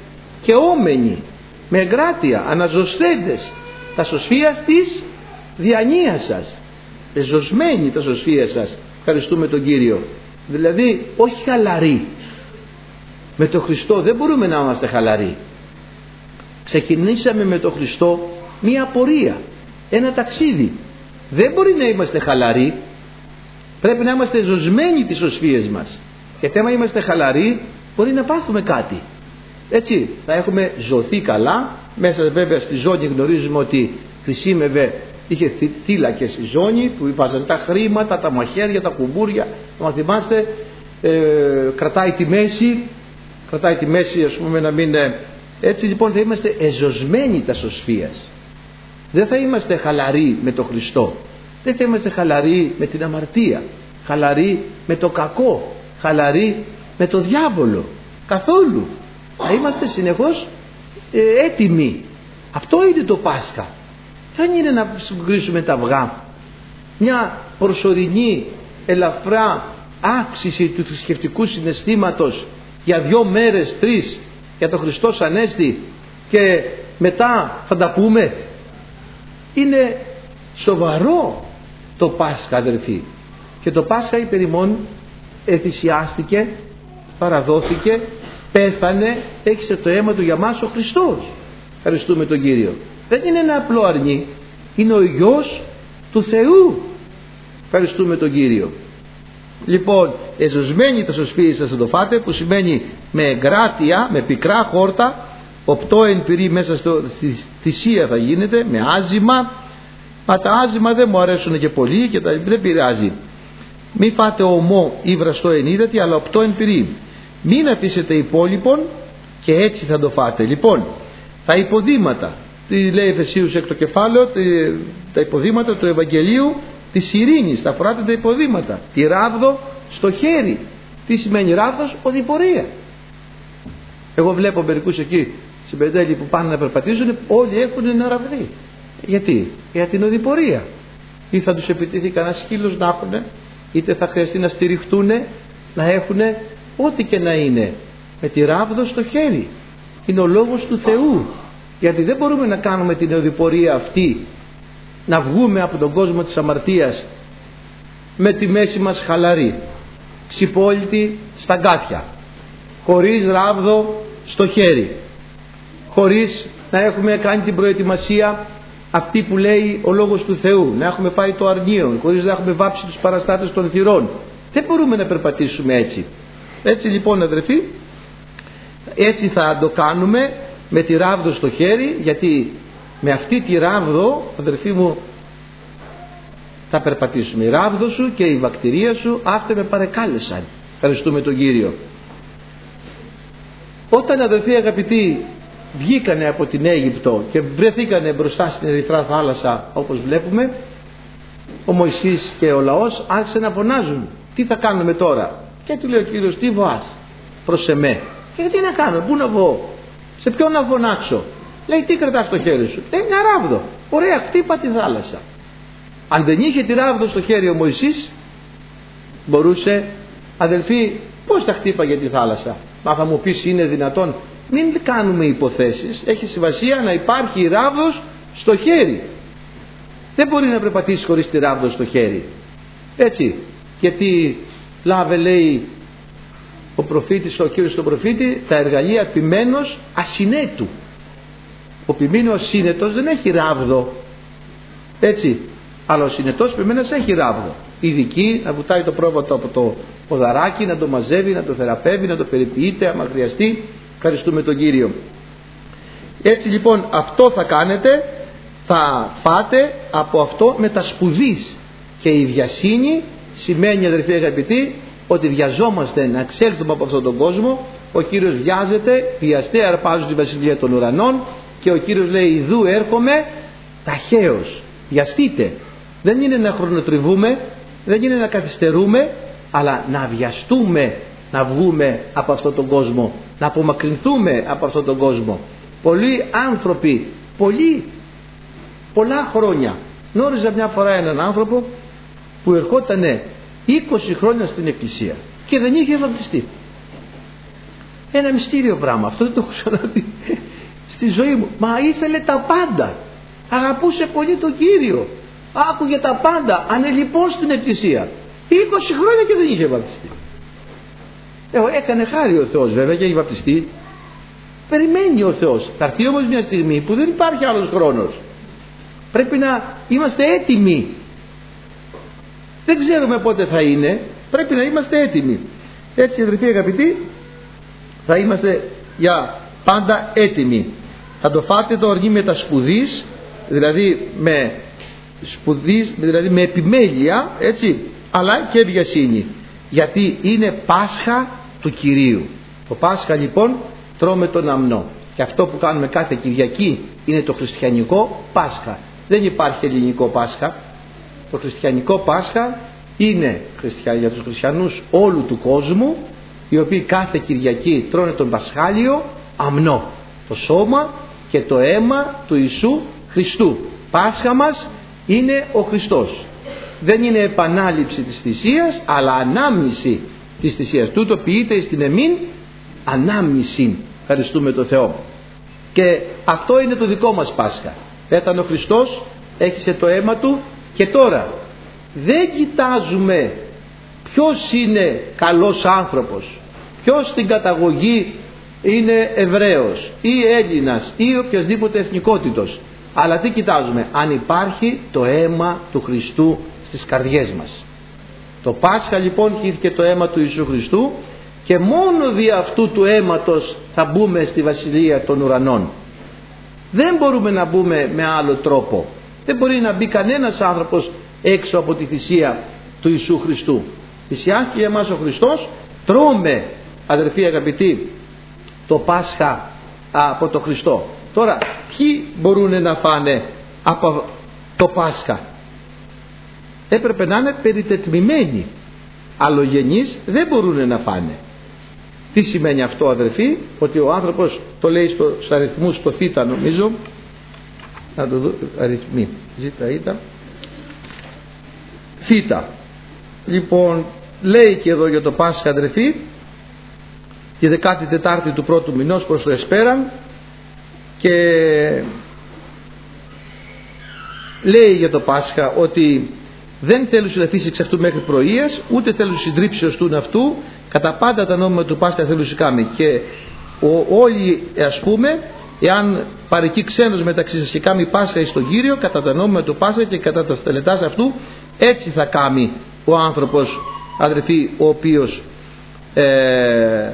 και όμενοι, με εγκράτεια, αναζωσθέντες τα σωσφίας της διανοίας σας. Εζωσμένοι τα σωσφία σας. Ευχαριστούμε τον Κύριο. Δηλαδή όχι χαλαροί. Με τον Χριστό δεν μπορούμε να είμαστε χαλαροί. Ξεκινήσαμε με τον Χριστό μία πορεία, ένα ταξίδι. Δεν μπορεί να είμαστε χαλαροί. Πρέπει να είμαστε ζωσμένοι τις σωσφίες μας. Και άμα είμαστε χαλαροί μπορεί να πάθουμε κάτι. Έτσι θα έχουμε ζωθεί καλά. Μέσα βέβαια στη ζώνη γνωρίζουμε ότι χρησιμεύε, είχε θύλακες η ζώνη που βάζαν τα χρήματα, τα μαχαίρια, τα κουμπούρια. Αν θυμάστε, ε, κρατάει τη μέση, κρατάει τη μέση, ας πούμε, να μην. Ε, έτσι λοιπόν θα είμαστε εζωσμένοι τα σωσφίας. Δεν θα είμαστε χαλαροί με τον Χριστό. Δεν θα είμαστε χαλαροί με την αμαρτία. Χαλαροί με το κακό. Χαλαροί με το διάβολο. Καθόλου. Θα είμαστε συνεχώς ε, έτοιμοι. Αυτό είναι το Πάσχα. Δεν είναι να συγκρίσουμε τα αυγά. Μια προσωρινή ελαφρά αύξηση του θρησκευτικού συναισθήματος για δυο μέρες, τρεις, για τον Χριστός Ανέστη, και μετά θα τα πούμε. Είναι σοβαρό το Πάσχα, αδερφοί. Και το Πάσχα υπέρ ημών εθυσιάστηκε, παραδόθηκε, πέθανε, έξε το αίμα του για μας ο Χριστός. Ευχαριστούμε τον Κύριο. Δεν είναι ένα απλό αρνί, είναι ο Υιός του Θεού. Ευχαριστούμε τον Κύριο. Λοιπόν, εζωσμένοι τα σωσφίες σας θα το φάτε, που σημαίνει με εγκράτεια, με πικρά χόρτα, οπτώ εν πυρί, μέσα στη θυσία θα γίνεται, με άζημα. Μα τα άζημα δεν μου αρέσουν και πολύ και τα, δεν πειράζει. Μη φάτε ομό ή βραστό εν ύδατη, αλλά οπτώ εν πυρί. Μην αφήσετε υπόλοιπον, και έτσι θα το φάτε. Λοιπόν, τα υποδήματα, τι λέει Εφεσίους έκτο κεφάλαιο, τα υποδήματα του Ευαγγελίου της ειρήνης, τα φοράτε τα υποδήματα. Τη ράβδο στο χέρι. Τι σημαίνει ράβδος? Οδηπορία. Εγώ βλέπω μερικούς εκεί στην Πεντέλη που πάνε να περπατήσουν, όλοι έχουν ένα ραβδί. Γιατί? Για την οδηπορία. Ή θα τους επιτεθεί κανένα σκύλος να έχουν, είτε θα χρειαστεί να στηριχτούν, να έχουν ό,τι και να είναι, με τη ράβδο στο χέρι. Είναι ο λόγος του Θεού. Γιατί δεν μπορούμε να κάνουμε την οδηπορία αυτή, να βγούμε από τον κόσμο της αμαρτίας με τη μέση μας χαλαρή, ξυπόλυτη στα γκάθια, χωρίς ράβδο στο χέρι, χωρίς να έχουμε κάνει την προετοιμασία αυτή που λέει ο λόγος του Θεού, να έχουμε φάει το αρνείο, χωρίς να έχουμε βάψει τους παραστάτες των θυρών. Δεν μπορούμε να περπατήσουμε έτσι. Έτσι λοιπόν, αδερφοί, έτσι θα το κάνουμε, με τη ράβδο στο χέρι, γιατί με αυτή τη ράβδο, αδερφοί μου, θα περπατήσουμε. Η ράβδο σου και η βακτηρία σου, αυτά με παρεκάλεσαν. Ευχαριστούμε τον Κύριο. Όταν, αδερφοί αγαπητοί, βγήκανε από την Αίγυπτο και βρεθήκανε μπροστά στην Ερυθρά θάλασσα, όπως βλέπουμε, ο Μωυσής και ο λαός άρχισαν να φωνάζουν. Τι θα κάνουμε τώρα? Και του λέει ο Κύριος, τι βοάς προς εμέ? Και τι να κάνω, πού να βγω, σε ποιον να φωνάξω? Λέει, τι κρατάς στο χέρι σου? Λέει, μια ράβδο. Ωραία, χτύπα τη θάλασσα. Αν δεν είχε τη ράβδο στο χέρι ο Μωυσής, μπορούσε, αδελφοί, πώς τα χτύπαγε τη θάλασσα? Μα θα μου πεις, είναι δυνατόν? Μην κάνουμε υποθέσεις. Έχει σημασία να υπάρχει η ράβδος στο χέρι. Δεν μπορεί να περπατήσει χωρίς τη ράβδο στο χέρι. Έτσι. Γιατί λάβε, λέει ο προφήτης, ο Κύριος τον προφήτη, τα εργαλεία ποιμένος ασυνέτου. Ο ποιμένος ασύνετος δεν έχει ράβδο. Έτσι. Αλλά ο συνετός ποιμένος έχει ράβδο. Ειδική, να βουτάει το πρόβατο από το ποδαράκι, να το μαζεύει, να το θεραπεύει, να το περιποιείται άμα χρειαστεί. Ευχαριστούμε τον Κύριο. Έτσι λοιπόν αυτό θα κάνετε, θα φάτε από αυτό με τα σπουδής. Και η βιασύνη σημαίνει, αδερφοί αγαπητοί, ότι βιαζόμαστε να εξέλθουμε από αυτόν τον κόσμο. Ο Κύριος βιάζεται, βιαστέ αρπάζουν τη βασιλεία των ουρανών, και ο Κύριος λέει, ιδού έρχομαι ταχαίως. Βιαστείτε. Δεν είναι να χρονοτριβούμε, δεν είναι να καθυστερούμε, αλλά να βιαστούμε να βγούμε από αυτόν τον κόσμο, να απομακρυνθούμε από αυτόν τον κόσμο. Πολλοί άνθρωποι, πολλοί, πολλά χρόνια, γνώριζα μια φορά έναν άνθρωπο που ερχότανε είκοσι χρόνια στην εκκλησία και δεν είχε βαπτιστεί. Ένα μυστήριο πράγμα, αυτό δεν το έχω ξαναδεί στη ζωή μου. Μα ήθελε τα πάντα, αγαπούσε πολύ τον Κύριο, άκουγε τα πάντα, ανελιπώς στην εκκλησία. είκοσι χρόνια και δεν είχε βαπτιστεί. Ε, έκανε χάρη ο Θεός βέβαια και έχει βαπτιστεί. Περιμένει ο Θεός. Θα έρθει όμως μια στιγμή που δεν υπάρχει άλλος χρόνος. Πρέπει να είμαστε έτοιμοι. Δεν ξέρουμε πότε θα είναι. Πρέπει να είμαστε έτοιμοι. Έτσι, αδελφοί αγαπητοί, θα είμαστε για πάντα έτοιμοι. Θα το φάτε το ορνί με τα σπουδής, δηλαδή με σπουδής, δηλαδή με επιμέλεια, έτσι, αλλά και βιασύνη. Γιατί είναι Πάσχα του Κυρίου. Το Πάσχα λοιπόν τρώμε τον αμνό. Και αυτό που κάνουμε κάθε Κυριακή είναι το χριστιανικό Πάσχα. Δεν υπάρχει ελληνικό Πάσχα. Το χριστιανικό Πάσχα είναι για τους χριστιανούς όλου του κόσμου, οι οποίοι κάθε Κυριακή τρώνε τον Πασχάλιο αμνό, το σώμα και το αίμα του Ιησού Χριστού. Πάσχα μας είναι ο Χριστός. Δεν είναι επανάληψη της θυσίας, αλλά ανάμνηση της θυσίας. Τούτο ποιείται στην εμήν ανάμνηση. Ευχαριστούμε τον Θεό. Και αυτό είναι το δικό μας Πάσχα. Πέθανε ο Χριστός, έχισε το αίμα του και τώρα δεν κοιτάζουμε ποιος είναι καλός άνθρωπος, ποιος στην καταγωγή είναι Εβραίος ή Έλληνας ή οποιασδήποτε εθνικότητος, αλλά τι κοιτάζουμε? Αν υπάρχει το αίμα του Χριστού στις καρδιές μας. Το Πάσχα λοιπόν χύθηκε το αίμα του Ιησού Χριστού και μόνο δι' αυτού του αίματος θα μπούμε στη Βασιλεία των Ουρανών. Δεν μπορούμε να μπούμε με άλλο τρόπο. Δεν μπορεί να μπει κανένας άνθρωπος έξω από τη θυσία του Ιησού Χριστού. Θυσιάστηκε για εμάς ο Χριστός. Τρώμε, αδερφοί αγαπητοί, το Πάσχα από το Χριστό. Τώρα ποιοι μπορούν να φάνε από το Πάσχα? Έπρεπε να είναι περιτετμημένοι. Αλλογενείς δεν μπορούν να φάνε. Τι σημαίνει αυτό, αδερφοί? Ότι ο άνθρωπος, το λέει στο, στους αριθμούς, στο θήτα νομίζω, να το δω, αριθμοί, ζήτα ήτα, θήτα. Λοιπόν, λέει και εδώ για το Πάσχα, αδερφοί, τη δεκάτη τετάρτη του πρώτου μηνός προς το εσπέραν, και λέει για το Πάσχα ότι δεν θέλουν συνταθήσει εξ αυτού μέχρι πρωίας, ούτε θέλουν συντρίψεως του αυτού, κατά πάντα τα νόμιμα του Πάσχα θέλουν σηκάμει. Και ο, όλοι, ας πούμε, εάν παρεκεί ξένος μεταξύ σας και κάμει Πάσχα εις τον Κύριο, κατά τα νόμιμα του Πάσχα και κατά τα στελετάς αυτού, έτσι θα κάμει ο άνθρωπος, αδερφοί, ο οποίος ε,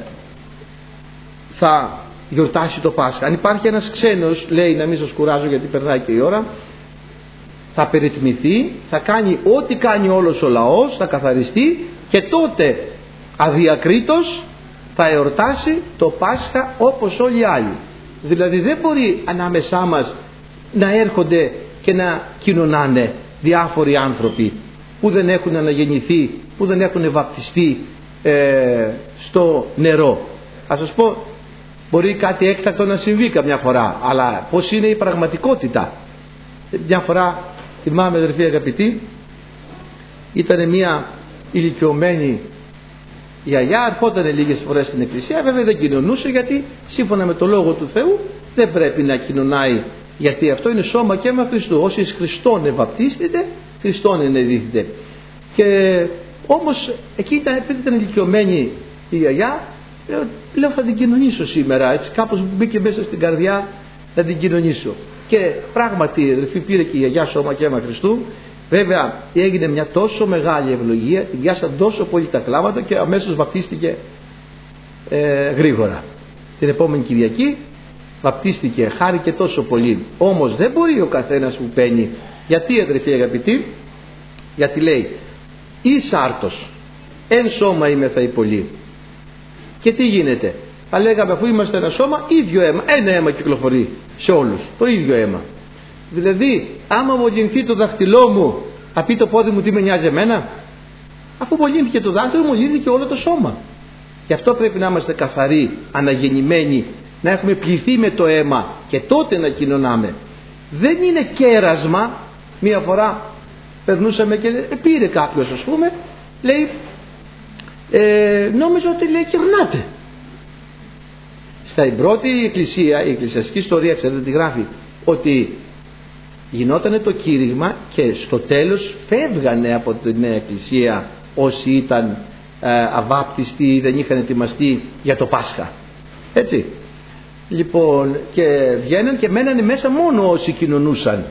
θα γιορτάσει το Πάσχα. Αν υπάρχει ένας ξένος, λέει, να μην σας κουράζω γιατί περνάει και η ώρα, θα περιτμηθεί, θα κάνει ό,τι κάνει όλος ο λαός, θα καθαριστεί και τότε αδιακρίτως θα εορτάσει το Πάσχα όπως όλοι οι άλλοι. Δηλαδή δεν μπορεί ανάμεσά μας να έρχονται και να κοινωνάνε διάφοροι άνθρωποι που δεν έχουν αναγεννηθεί, που δεν έχουν βαπτιστεί ε, στο νερό. Ας σας πω, μπορεί κάτι έκτακτο να συμβεί καμιά φορά, αλλά πώς είναι η πραγματικότητα? Μια φορά θυμάμαι, αδερφοί αγαπητοί, ήταν μια ηλικιωμένη γιαγιά, ερχόταν λίγες φορές στην εκκλησία, βέβαια δεν κοινωνούσε, γιατί σύμφωνα με το λόγο του Θεού δεν πρέπει να κοινωνάει, γιατί αυτό είναι σώμα και αίμα Χριστού. Όσοι εις Χριστόν ευαπτίστητε, Χριστόν ενεδίθητε. Και όμως εκεί ήταν, επειδή ήταν ηλικιωμένη η γιαγιά, λέω θα την κοινωνήσω σήμερα, έτσι κάπως μου μπήκε μέσα στην καρδιά να την κοινωνήσω. Και πράγματι, αδελφοί, πήρε και η γιαγιά σώμα και αίμα Χριστού. Βέβαια έγινε μια τόσο μεγάλη ευλογία, την πιάσαν τόσο πολύ τα κλάματα και αμέσως βαπτίστηκε ε, γρήγορα. Την επόμενη Κυριακή βαπτίστηκε, χάρηκε τόσο πολύ. Όμως δεν μπορεί ο καθένας που παίρνει. Γιατί, αδελφοί αγαπητοί? Γιατί λέει εις άρτος εν σώμα είμαι θα υπολεί. Και τι γίνεται? Θα λέγαμε, αφού είμαστε ένα σώμα, ίδιο αίμα, ένα αίμα κυκλοφορεί σε όλους, το ίδιο αίμα. Δηλαδή άμα μολυνθεί το δάχτυλό μου, θα πει το πόδι μου τι με νοιάζει εμένα? Αφού μολύνθηκε το δάχτυλο, μολύνθηκε όλο το σώμα. Γι' αυτό πρέπει να είμαστε καθαροί, αναγεννημένοι, να έχουμε πληθεί με το αίμα και τότε να κοινωνάμε. Δεν είναι κέρασμα. Μία φορά περνούσαμε και πήρε κάποιος, ας πούμε, λέει ε, νόμιζα ότι λέει κερνάτε. Στην πρώτη εκκλησία, η εκκλησιαστική ιστορία, ξέρετε τι γράφει, ότι γινότανε το κήρυγμα και στο τέλος φεύγανε από την νέα εκκλησία όσοι ήταν ε, αβάπτιστοι ή δεν είχαν ετοιμαστεί για το Πάσχα. Έτσι. Λοιπόν, και βγαίναν και μένανε μέσα μόνο όσοι κοινωνούσαν.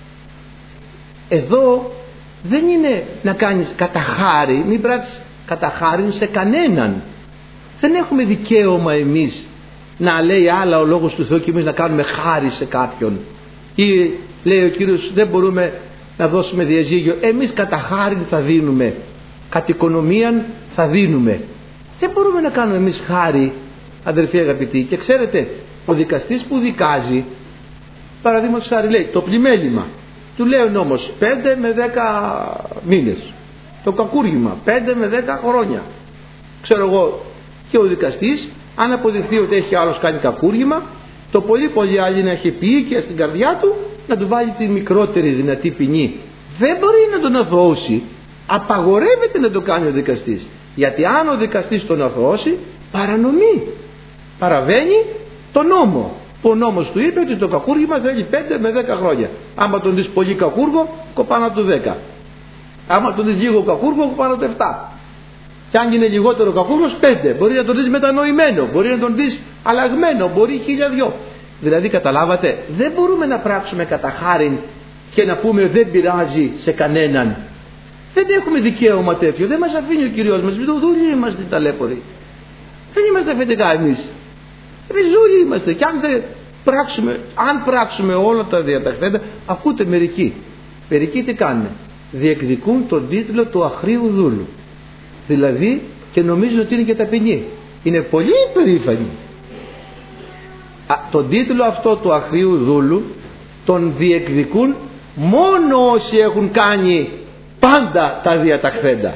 Εδώ δεν είναι να κάνεις καταχάρη, μην πράττεις καταχάρη σε κανέναν. Δεν έχουμε δικαίωμα εμείς να λέει άλλα ο λόγος του Θεού και εμείς να κάνουμε χάρη σε κάποιον. Ή λέει ο Κύριος δεν μπορούμε να δώσουμε διαζύγιο, εμείς κατά χάρη θα δίνουμε, κατ' οικονομίαν θα δίνουμε. Δεν μπορούμε να κάνουμε εμείς χάρη, αδερφοί αγαπητοί. Και ξέρετε, ο δικαστής που δικάζει, παραδείγματος χάρη λέει το πλημέλημα, του λέει ο νόμος πέντε με δέκα μήνες, το κακούργημα πέντε με δέκα χρόνια, ξέρω εγώ. Και ο δικαστής, αν αποδειχθεί ότι έχει άλλος κάνει κακούργημα, το πολύ πολύ άλλη να έχει πει και στην καρδιά του να του βάλει τη μικρότερη δυνατή ποινή. Δεν μπορεί να τον αθωώσει, απαγορεύεται να το κάνει ο δικαστής, γιατί αν ο δικαστής τον αθωώσει παρανομεί, παραβαίνει τον νόμο. Ο νόμος του είπε ότι το κακούργημα θέλει πέντε με δέκα χρόνια. Άμα τον δεις πολύ κακούργο, κοπάνω από το δέκα. Άμα τον δεις λίγο κακούργο, κοπάνω από το επτά. Και αν είναι λιγότερο κακούργος, πέντε. Μπορεί να τον δεις μετανοημένο, μπορεί να τον δεις αλλαγμένο, μπορεί χίλια δυο. Δηλαδή καταλάβατε, δεν μπορούμε να πράξουμε κατά χάριν και να πούμε δεν πειράζει σε κανέναν. Δεν έχουμε δικαίωμα τέτοιο, δεν μας αφήνει ο Κύριος μας. Δούλοι είμαστε ταλέποροι. Δεν είμαστε αφεντικά εμείς. Εμείς δούλοι είμαστε. Και αν δεν πράξουμε, αν πράξουμε όλα τα διαταχθέντα, ακούτε μερικοί. Μερικοί τι κάνουν? Διεκδικούν τον τίτλο του αχρίου δούλου. Δηλαδή και νομίζουν ότι είναι και ταπεινοί. Είναι πολύ περήφανοι. Α, τον τίτλο αυτό του αχρίου δούλου τον διεκδικούν μόνο όσοι έχουν κάνει πάντα τα διαταχθέντα.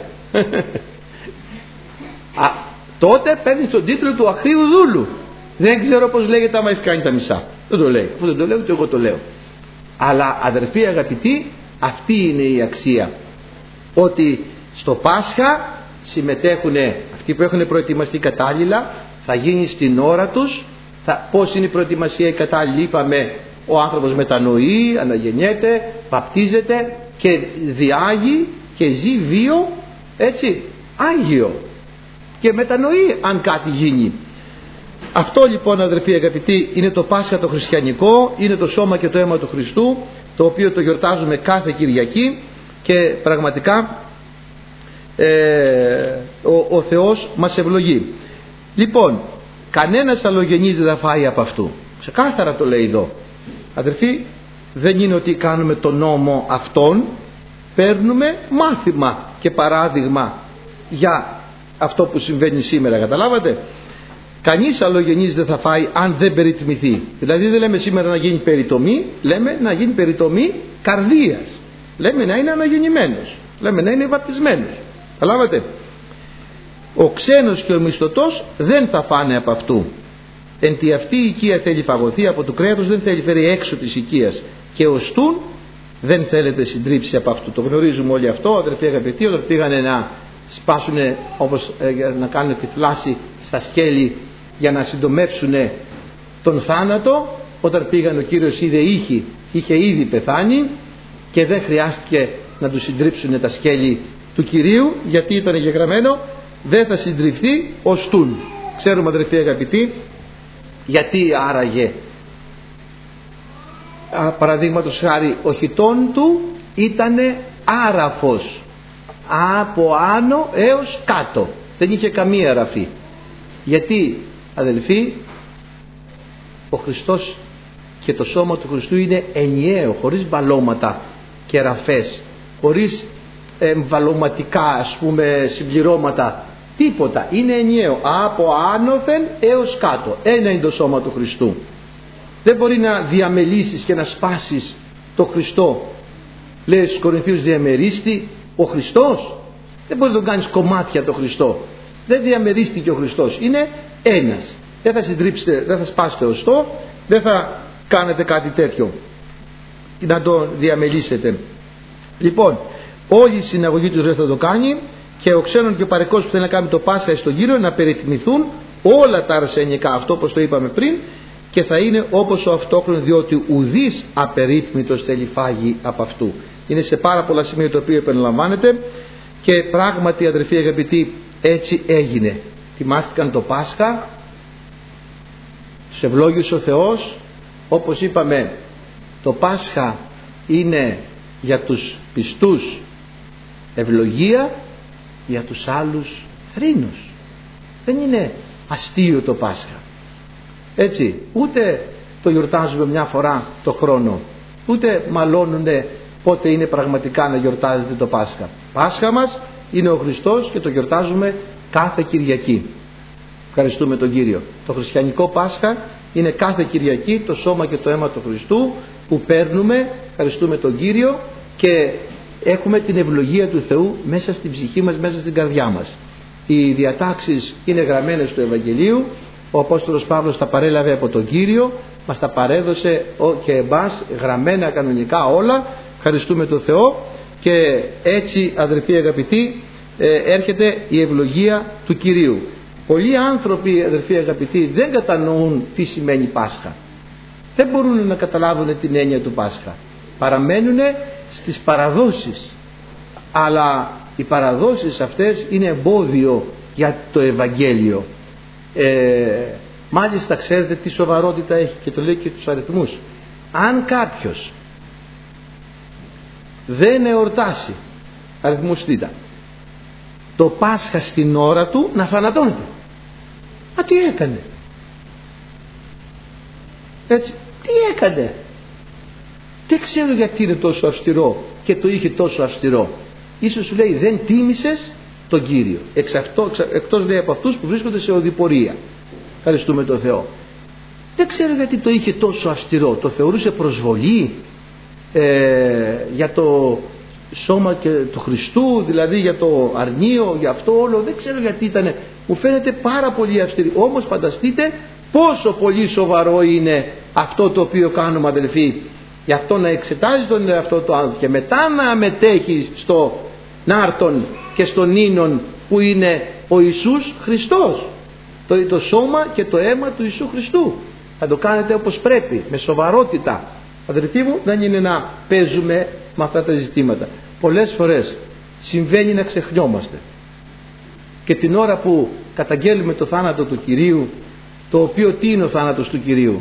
Α, τότε παίρνει τον τίτλο του αχρίου δούλου. Δεν ξέρω πως λέγεται άμα έχει κάνει τα μισά. Δεν το λέει. Που δεν το λέω και εγώ το λέω. Αλλά αδερφοί αγαπητοί, αυτή είναι η αξία. Ότι στο Πάσχα συμμετέχουν αυτοί που έχουν προετοιμαστεί κατάλληλα, θα γίνει στην ώρα τους. Θα, πώς είναι η προετοιμασία η κατάλληλη? Είπαμε, ο άνθρωπος μετανοεί, αναγεννιέται, βαπτίζεται και διάγει και ζει βίο, έτσι, άγιο, και μετανοεί αν κάτι γίνει. Αυτό λοιπόν αδερφοί αγαπητοί είναι το Πάσχα το χριστιανικό, είναι το σώμα και το αίμα του Χριστού, το οποίο το γιορτάζουμε κάθε Κυριακή και πραγματικά ε, ο, ο Θεός μας ευλογεί. Λοιπόν, κανένας αλλογενής δεν θα φάει από αυτού. Ξεκάθαρα το λέει εδώ. Αδερφοί, δεν είναι ότι κάνουμε τον νόμο αυτόν, παίρνουμε μάθημα και παράδειγμα για αυτό που συμβαίνει σήμερα. Καταλάβατε? Κανείς αλλογενής δεν θα φάει αν δεν περιτμηθεί. Δηλαδή δεν λέμε σήμερα να γίνει περιτομή, λέμε να γίνει περιτομή καρδίας. Λέμε να είναι αναγεννημένος, λέμε να είναι βαπτισμένος. Καταλάβατε? Ο ξένος και ο μισθωτός δεν θα φάνε από αυτού. Εν τη αυτή η οικία θέλει φαγωθεί, από του κρέατος δεν θέλει φέρει έξω της οικίας. Και ο στούν δεν θέλετε συντρίψει από αυτού. Το γνωρίζουμε όλοι αυτό, αδερφοί αγαπητοί, όταν πήγανε να σπάσουν, όπως ε, να κάνουν τη φλάση στα σκέλη για να συντομεύσουν τον θάνατο, όταν πήγαν ο Κύριος είδε είχε, είχε ήδη πεθάνει και δεν χρειάστηκε να του συντρίψουν τα σκέλη του Κυρίου, γιατί ήταν γεγραμμένο δεν θα συντριφθεί ο στούν. Ξέρουμε αδερφοί αγαπητοί γιατί άραγε. Παραδείγματος χάρη, ο χιτών του ήτανε άραφος από άνω έως κάτω, δεν είχε καμία ραφή. Γιατί αδελφοί, ο Χριστός και το σώμα του Χριστού είναι ενιαίο, χωρίς βαλώματα και ραφές, χωρίς εμβαλωματικά ας πούμε συμπληρώματα, τίποτα. Είναι ενιαίο από άνωθεν έως κάτω. Ένα είναι το σώμα του Χριστού. Δεν μπορεί να διαμελήσεις και να σπάσεις το Χριστό. Λέει στους Κορινθίους, διαμερίστη ο Χριστός. Δεν μπορεί να τον κάνεις κομμάτια το Χριστό. Δεν διαμερίστηκε ο Χριστός. Είναι ένας. Δεν θα συντρίψετε, δεν θα σπάσετε οστό, δεν θα κάνετε κάτι τέτοιο να το διαμελήσετε. Λοιπόν, όλη η συναγωγή τους δεν θα το κάνει, και ο ξένος και ο παρεκός που θέλει να κάνει το Πάσχα στον Κύριο να περιτιμηθούν όλα τα αρσενικά, αυτό όπως το είπαμε πριν, και θα είναι όπως ο αυτόχρονος, διότι ουδής απερίθμητος θέλει φάγει από αυτού. Είναι σε πάρα πολλά σημεία το οποίο επαναλαμβάνεται, και πράγματι, αδερφοί αγαπητοί, έτσι έγινε. Θυμάστηκαν το Πάσχα, τους ευλόγησε ο Θεός. Όπως είπαμε, το Πάσχα είναι για τους πιστούς ευλογία, για τους άλλους θρήνος. Δεν είναι αστείο το Πάσχα, έτσι, ούτε το γιορτάζουμε μια φορά το χρόνο, ούτε μαλώνουνε πότε είναι πραγματικά να γιορτάζεται το Πάσχα. Πάσχα μας είναι ο Χριστός και το γιορτάζουμε κάθε Κυριακή. Ευχαριστούμε τον Κύριο. Το χριστιανικό Πάσχα είναι κάθε Κυριακή το σώμα και το αίμα του Χριστού που παίρνουμε, ευχαριστούμε τον Κύριο, και έχουμε την ευλογία του Θεού μέσα στην ψυχή μας, μέσα στην καρδιά μας. Οι διατάξεις είναι γραμμένες του Ευαγγελίου. Ο Απόστολος Παύλος τα παρέλαβε από τον Κύριο, μας τα παρέδωσε και εμάς γραμμένα κανονικά όλα. Ευχαριστούμε τον Θεό, και έτσι, αδερφοί αγαπητοί, έρχεται η ευλογία του Κυρίου. Πολλοί άνθρωποι, αδερφοί αγαπητοί, δεν κατανοούν τι σημαίνει Πάσχα. Δεν μπορούν να καταλάβουν την έννοια του Πάσχα. Παραμένουν στις παραδόσεις, αλλά οι παραδόσεις αυτές είναι εμπόδιο για το Ευαγγέλιο. Ε, μάλιστα ξέρετε τι σοβαρότητα έχει, και το λέει και τους αριθμούς. Αν κάποιος δεν εορτάσει, αριθμούς δείτε, το Πάσχα στην ώρα του, να θανατώνεται. Μα τι έκανε? Έτσι, τι έκανε? Δεν ξέρω γιατί είναι τόσο αυστηρό, και το είχε τόσο αυστηρό. Ίσως σου λέει δεν τίμησες τον Κύριο. Εξ αυτό, εκτός λέει από αυτούς που βρίσκονται σε οδηπορία. Ευχαριστούμε τον Θεό. Δεν ξέρω γιατί το είχε τόσο αυστηρό. Το θεωρούσε προσβολή ε, για το σώμα και του Χριστού, δηλαδή για το αρνείο, για αυτό όλο. Δεν ξέρω γιατί ήταν. Μου φαίνεται πάρα πολύ αυστηρή. Όμως φανταστείτε πόσο πολύ σοβαρό είναι αυτό το οποίο κάνουμε, αδελφοί. Γι' αυτό να εξετάζει τον εαυτό του άνθρωπο και μετά να μετέχει στο νάρτον και στον ίνον που είναι ο Ιησούς Χριστός, το, το σώμα και το αίμα του Ιησού Χριστού. Θα το κάνετε όπως πρέπει, με σοβαρότητα. Αδερφοί μου, δεν είναι να παίζουμε με αυτά τα ζητήματα. Πολλές φορές συμβαίνει να ξεχνιόμαστε, και την ώρα που καταγγέλουμε το θάνατο του Κυρίου, το οποίο τι είναι ο θάνατος του Κυρίου?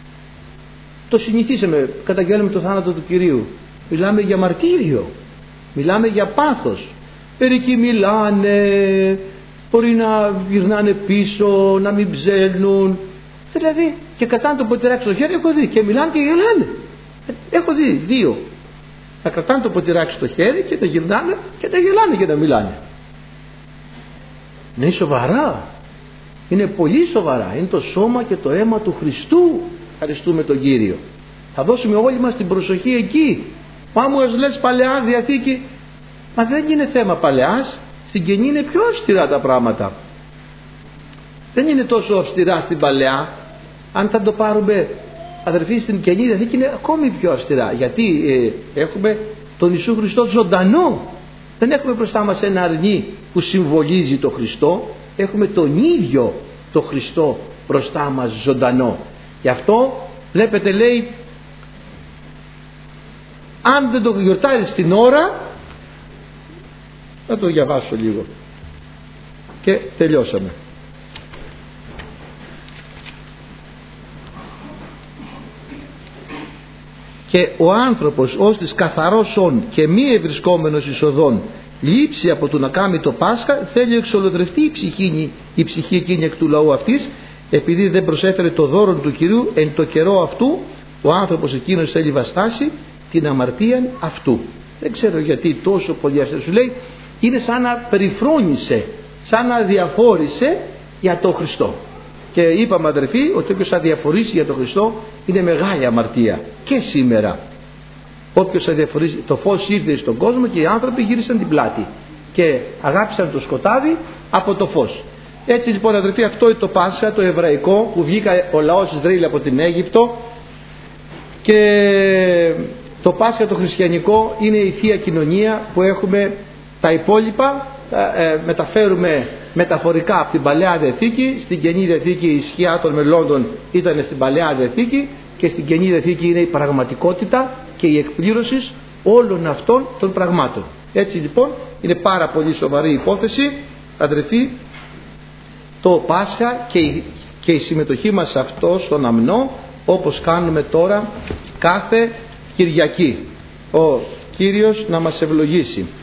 Το συνηθίσαμε, καταγγέλνουμε το θάνατο του Κυρίου. Μιλάμε για μαρτύριο, μιλάμε για πάθος. Μερικοί μιλάνε, μπορεί να γυρνάνε πίσω, να μην ψέλνουν, δηλαδή, και κρατάνε το ποτηράκι στο χέρι. Έχω δει, και μιλάνε και γελάνε. Έχω δει δύο να κρατάνε το ποτηράκι στο χέρι και τα γυρνάνε και τα γελάνε και να μιλάνε. Είναι σοβαρά, είναι πολύ σοβαρά. Είναι το σώμα και το αίμα του Χριστού. Ευχαριστούμε τον Κύριο. Θα δώσουμε όλοι μας την προσοχή εκεί. Μα μου λες Παλαιά Διαθήκη, μα δεν είναι θέμα Παλαιάς. Στην Καινή είναι πιο αυστηρά τα πράγματα. Δεν είναι τόσο αυστηρά στην Παλαιά. Αν θα το πάρουμε, αδερφοί, στην Καινή Διαθήκη είναι ακόμη πιο αυστηρά. Γιατί ε, έχουμε τον Ιησού Χριστό ζωντανό. Δεν έχουμε μπροστά μας ένα αρνί που συμβολίζει το Χριστό. Έχουμε τον ίδιο το Χριστό μπροστά μας ζωντανό. Γι' αυτό βλέπετε, λέει, αν δεν το γιορτάζεις την ώρα, θα το διαβάσω λίγο και τελειώσαμε. Και ο άνθρωπος ως της καθαρός όν και μη ευρισκόμενος εις οδόν λείψει από το να κάνει το Πάσχα, θέλει εξολοθρευτεί η ψυχή, η ψυχή εκείνη εκ του λαού αυτής, επειδή δεν προσέφερε το δώρο του Κυρίου εν το καιρό αυτού. Ο άνθρωπος εκείνος θέλει βαστάσει την αμαρτία αυτού. Δεν ξέρω γιατί τόσο πολύ αυτό σου λέει. Είναι σαν να περιφρόνησε, σαν να διαφόρησε για τον Χριστό. Και είπαμε, αδερφοί, ότι όποιος θα διαφορήσει για τον Χριστό είναι μεγάλη αμαρτία. Και σήμερα όποιος θα διαφορήσει, το φως ήρθε στον κόσμο και οι άνθρωποι γύρισαν την πλάτη και αγάπησαν το σκοτάδι από το φως. Έτσι λοιπόν, αδερφοί, αυτό είναι το Πάσχα το εβραϊκό που βγήκα ο λαός Ισραήλ από την Αίγυπτο, και το Πάσχα το χριστιανικό είναι η Θεία Κοινωνία που έχουμε. Τα υπόλοιπα τα, ε, μεταφέρουμε μεταφορικά από την Παλαιά Διαθήκη. Στην Καινή Διαθήκη η ισχύα των μελώντων ήταν στην Παλαιά Διαθήκη και στην Καινή Διαθήκη είναι η πραγματικότητα και η εκπλήρωση όλων αυτών των πραγμάτων. Έτσι λοιπόν είναι πάρα πολύ σοβαρή υπόθεση, αδερφοί, το Πάσχα και η, και η συμμετοχή μας σε αυτό στον αμνό, όπως κάνουμε τώρα κάθε Κυριακή. Ο Κύριος να μας ευλογήσει.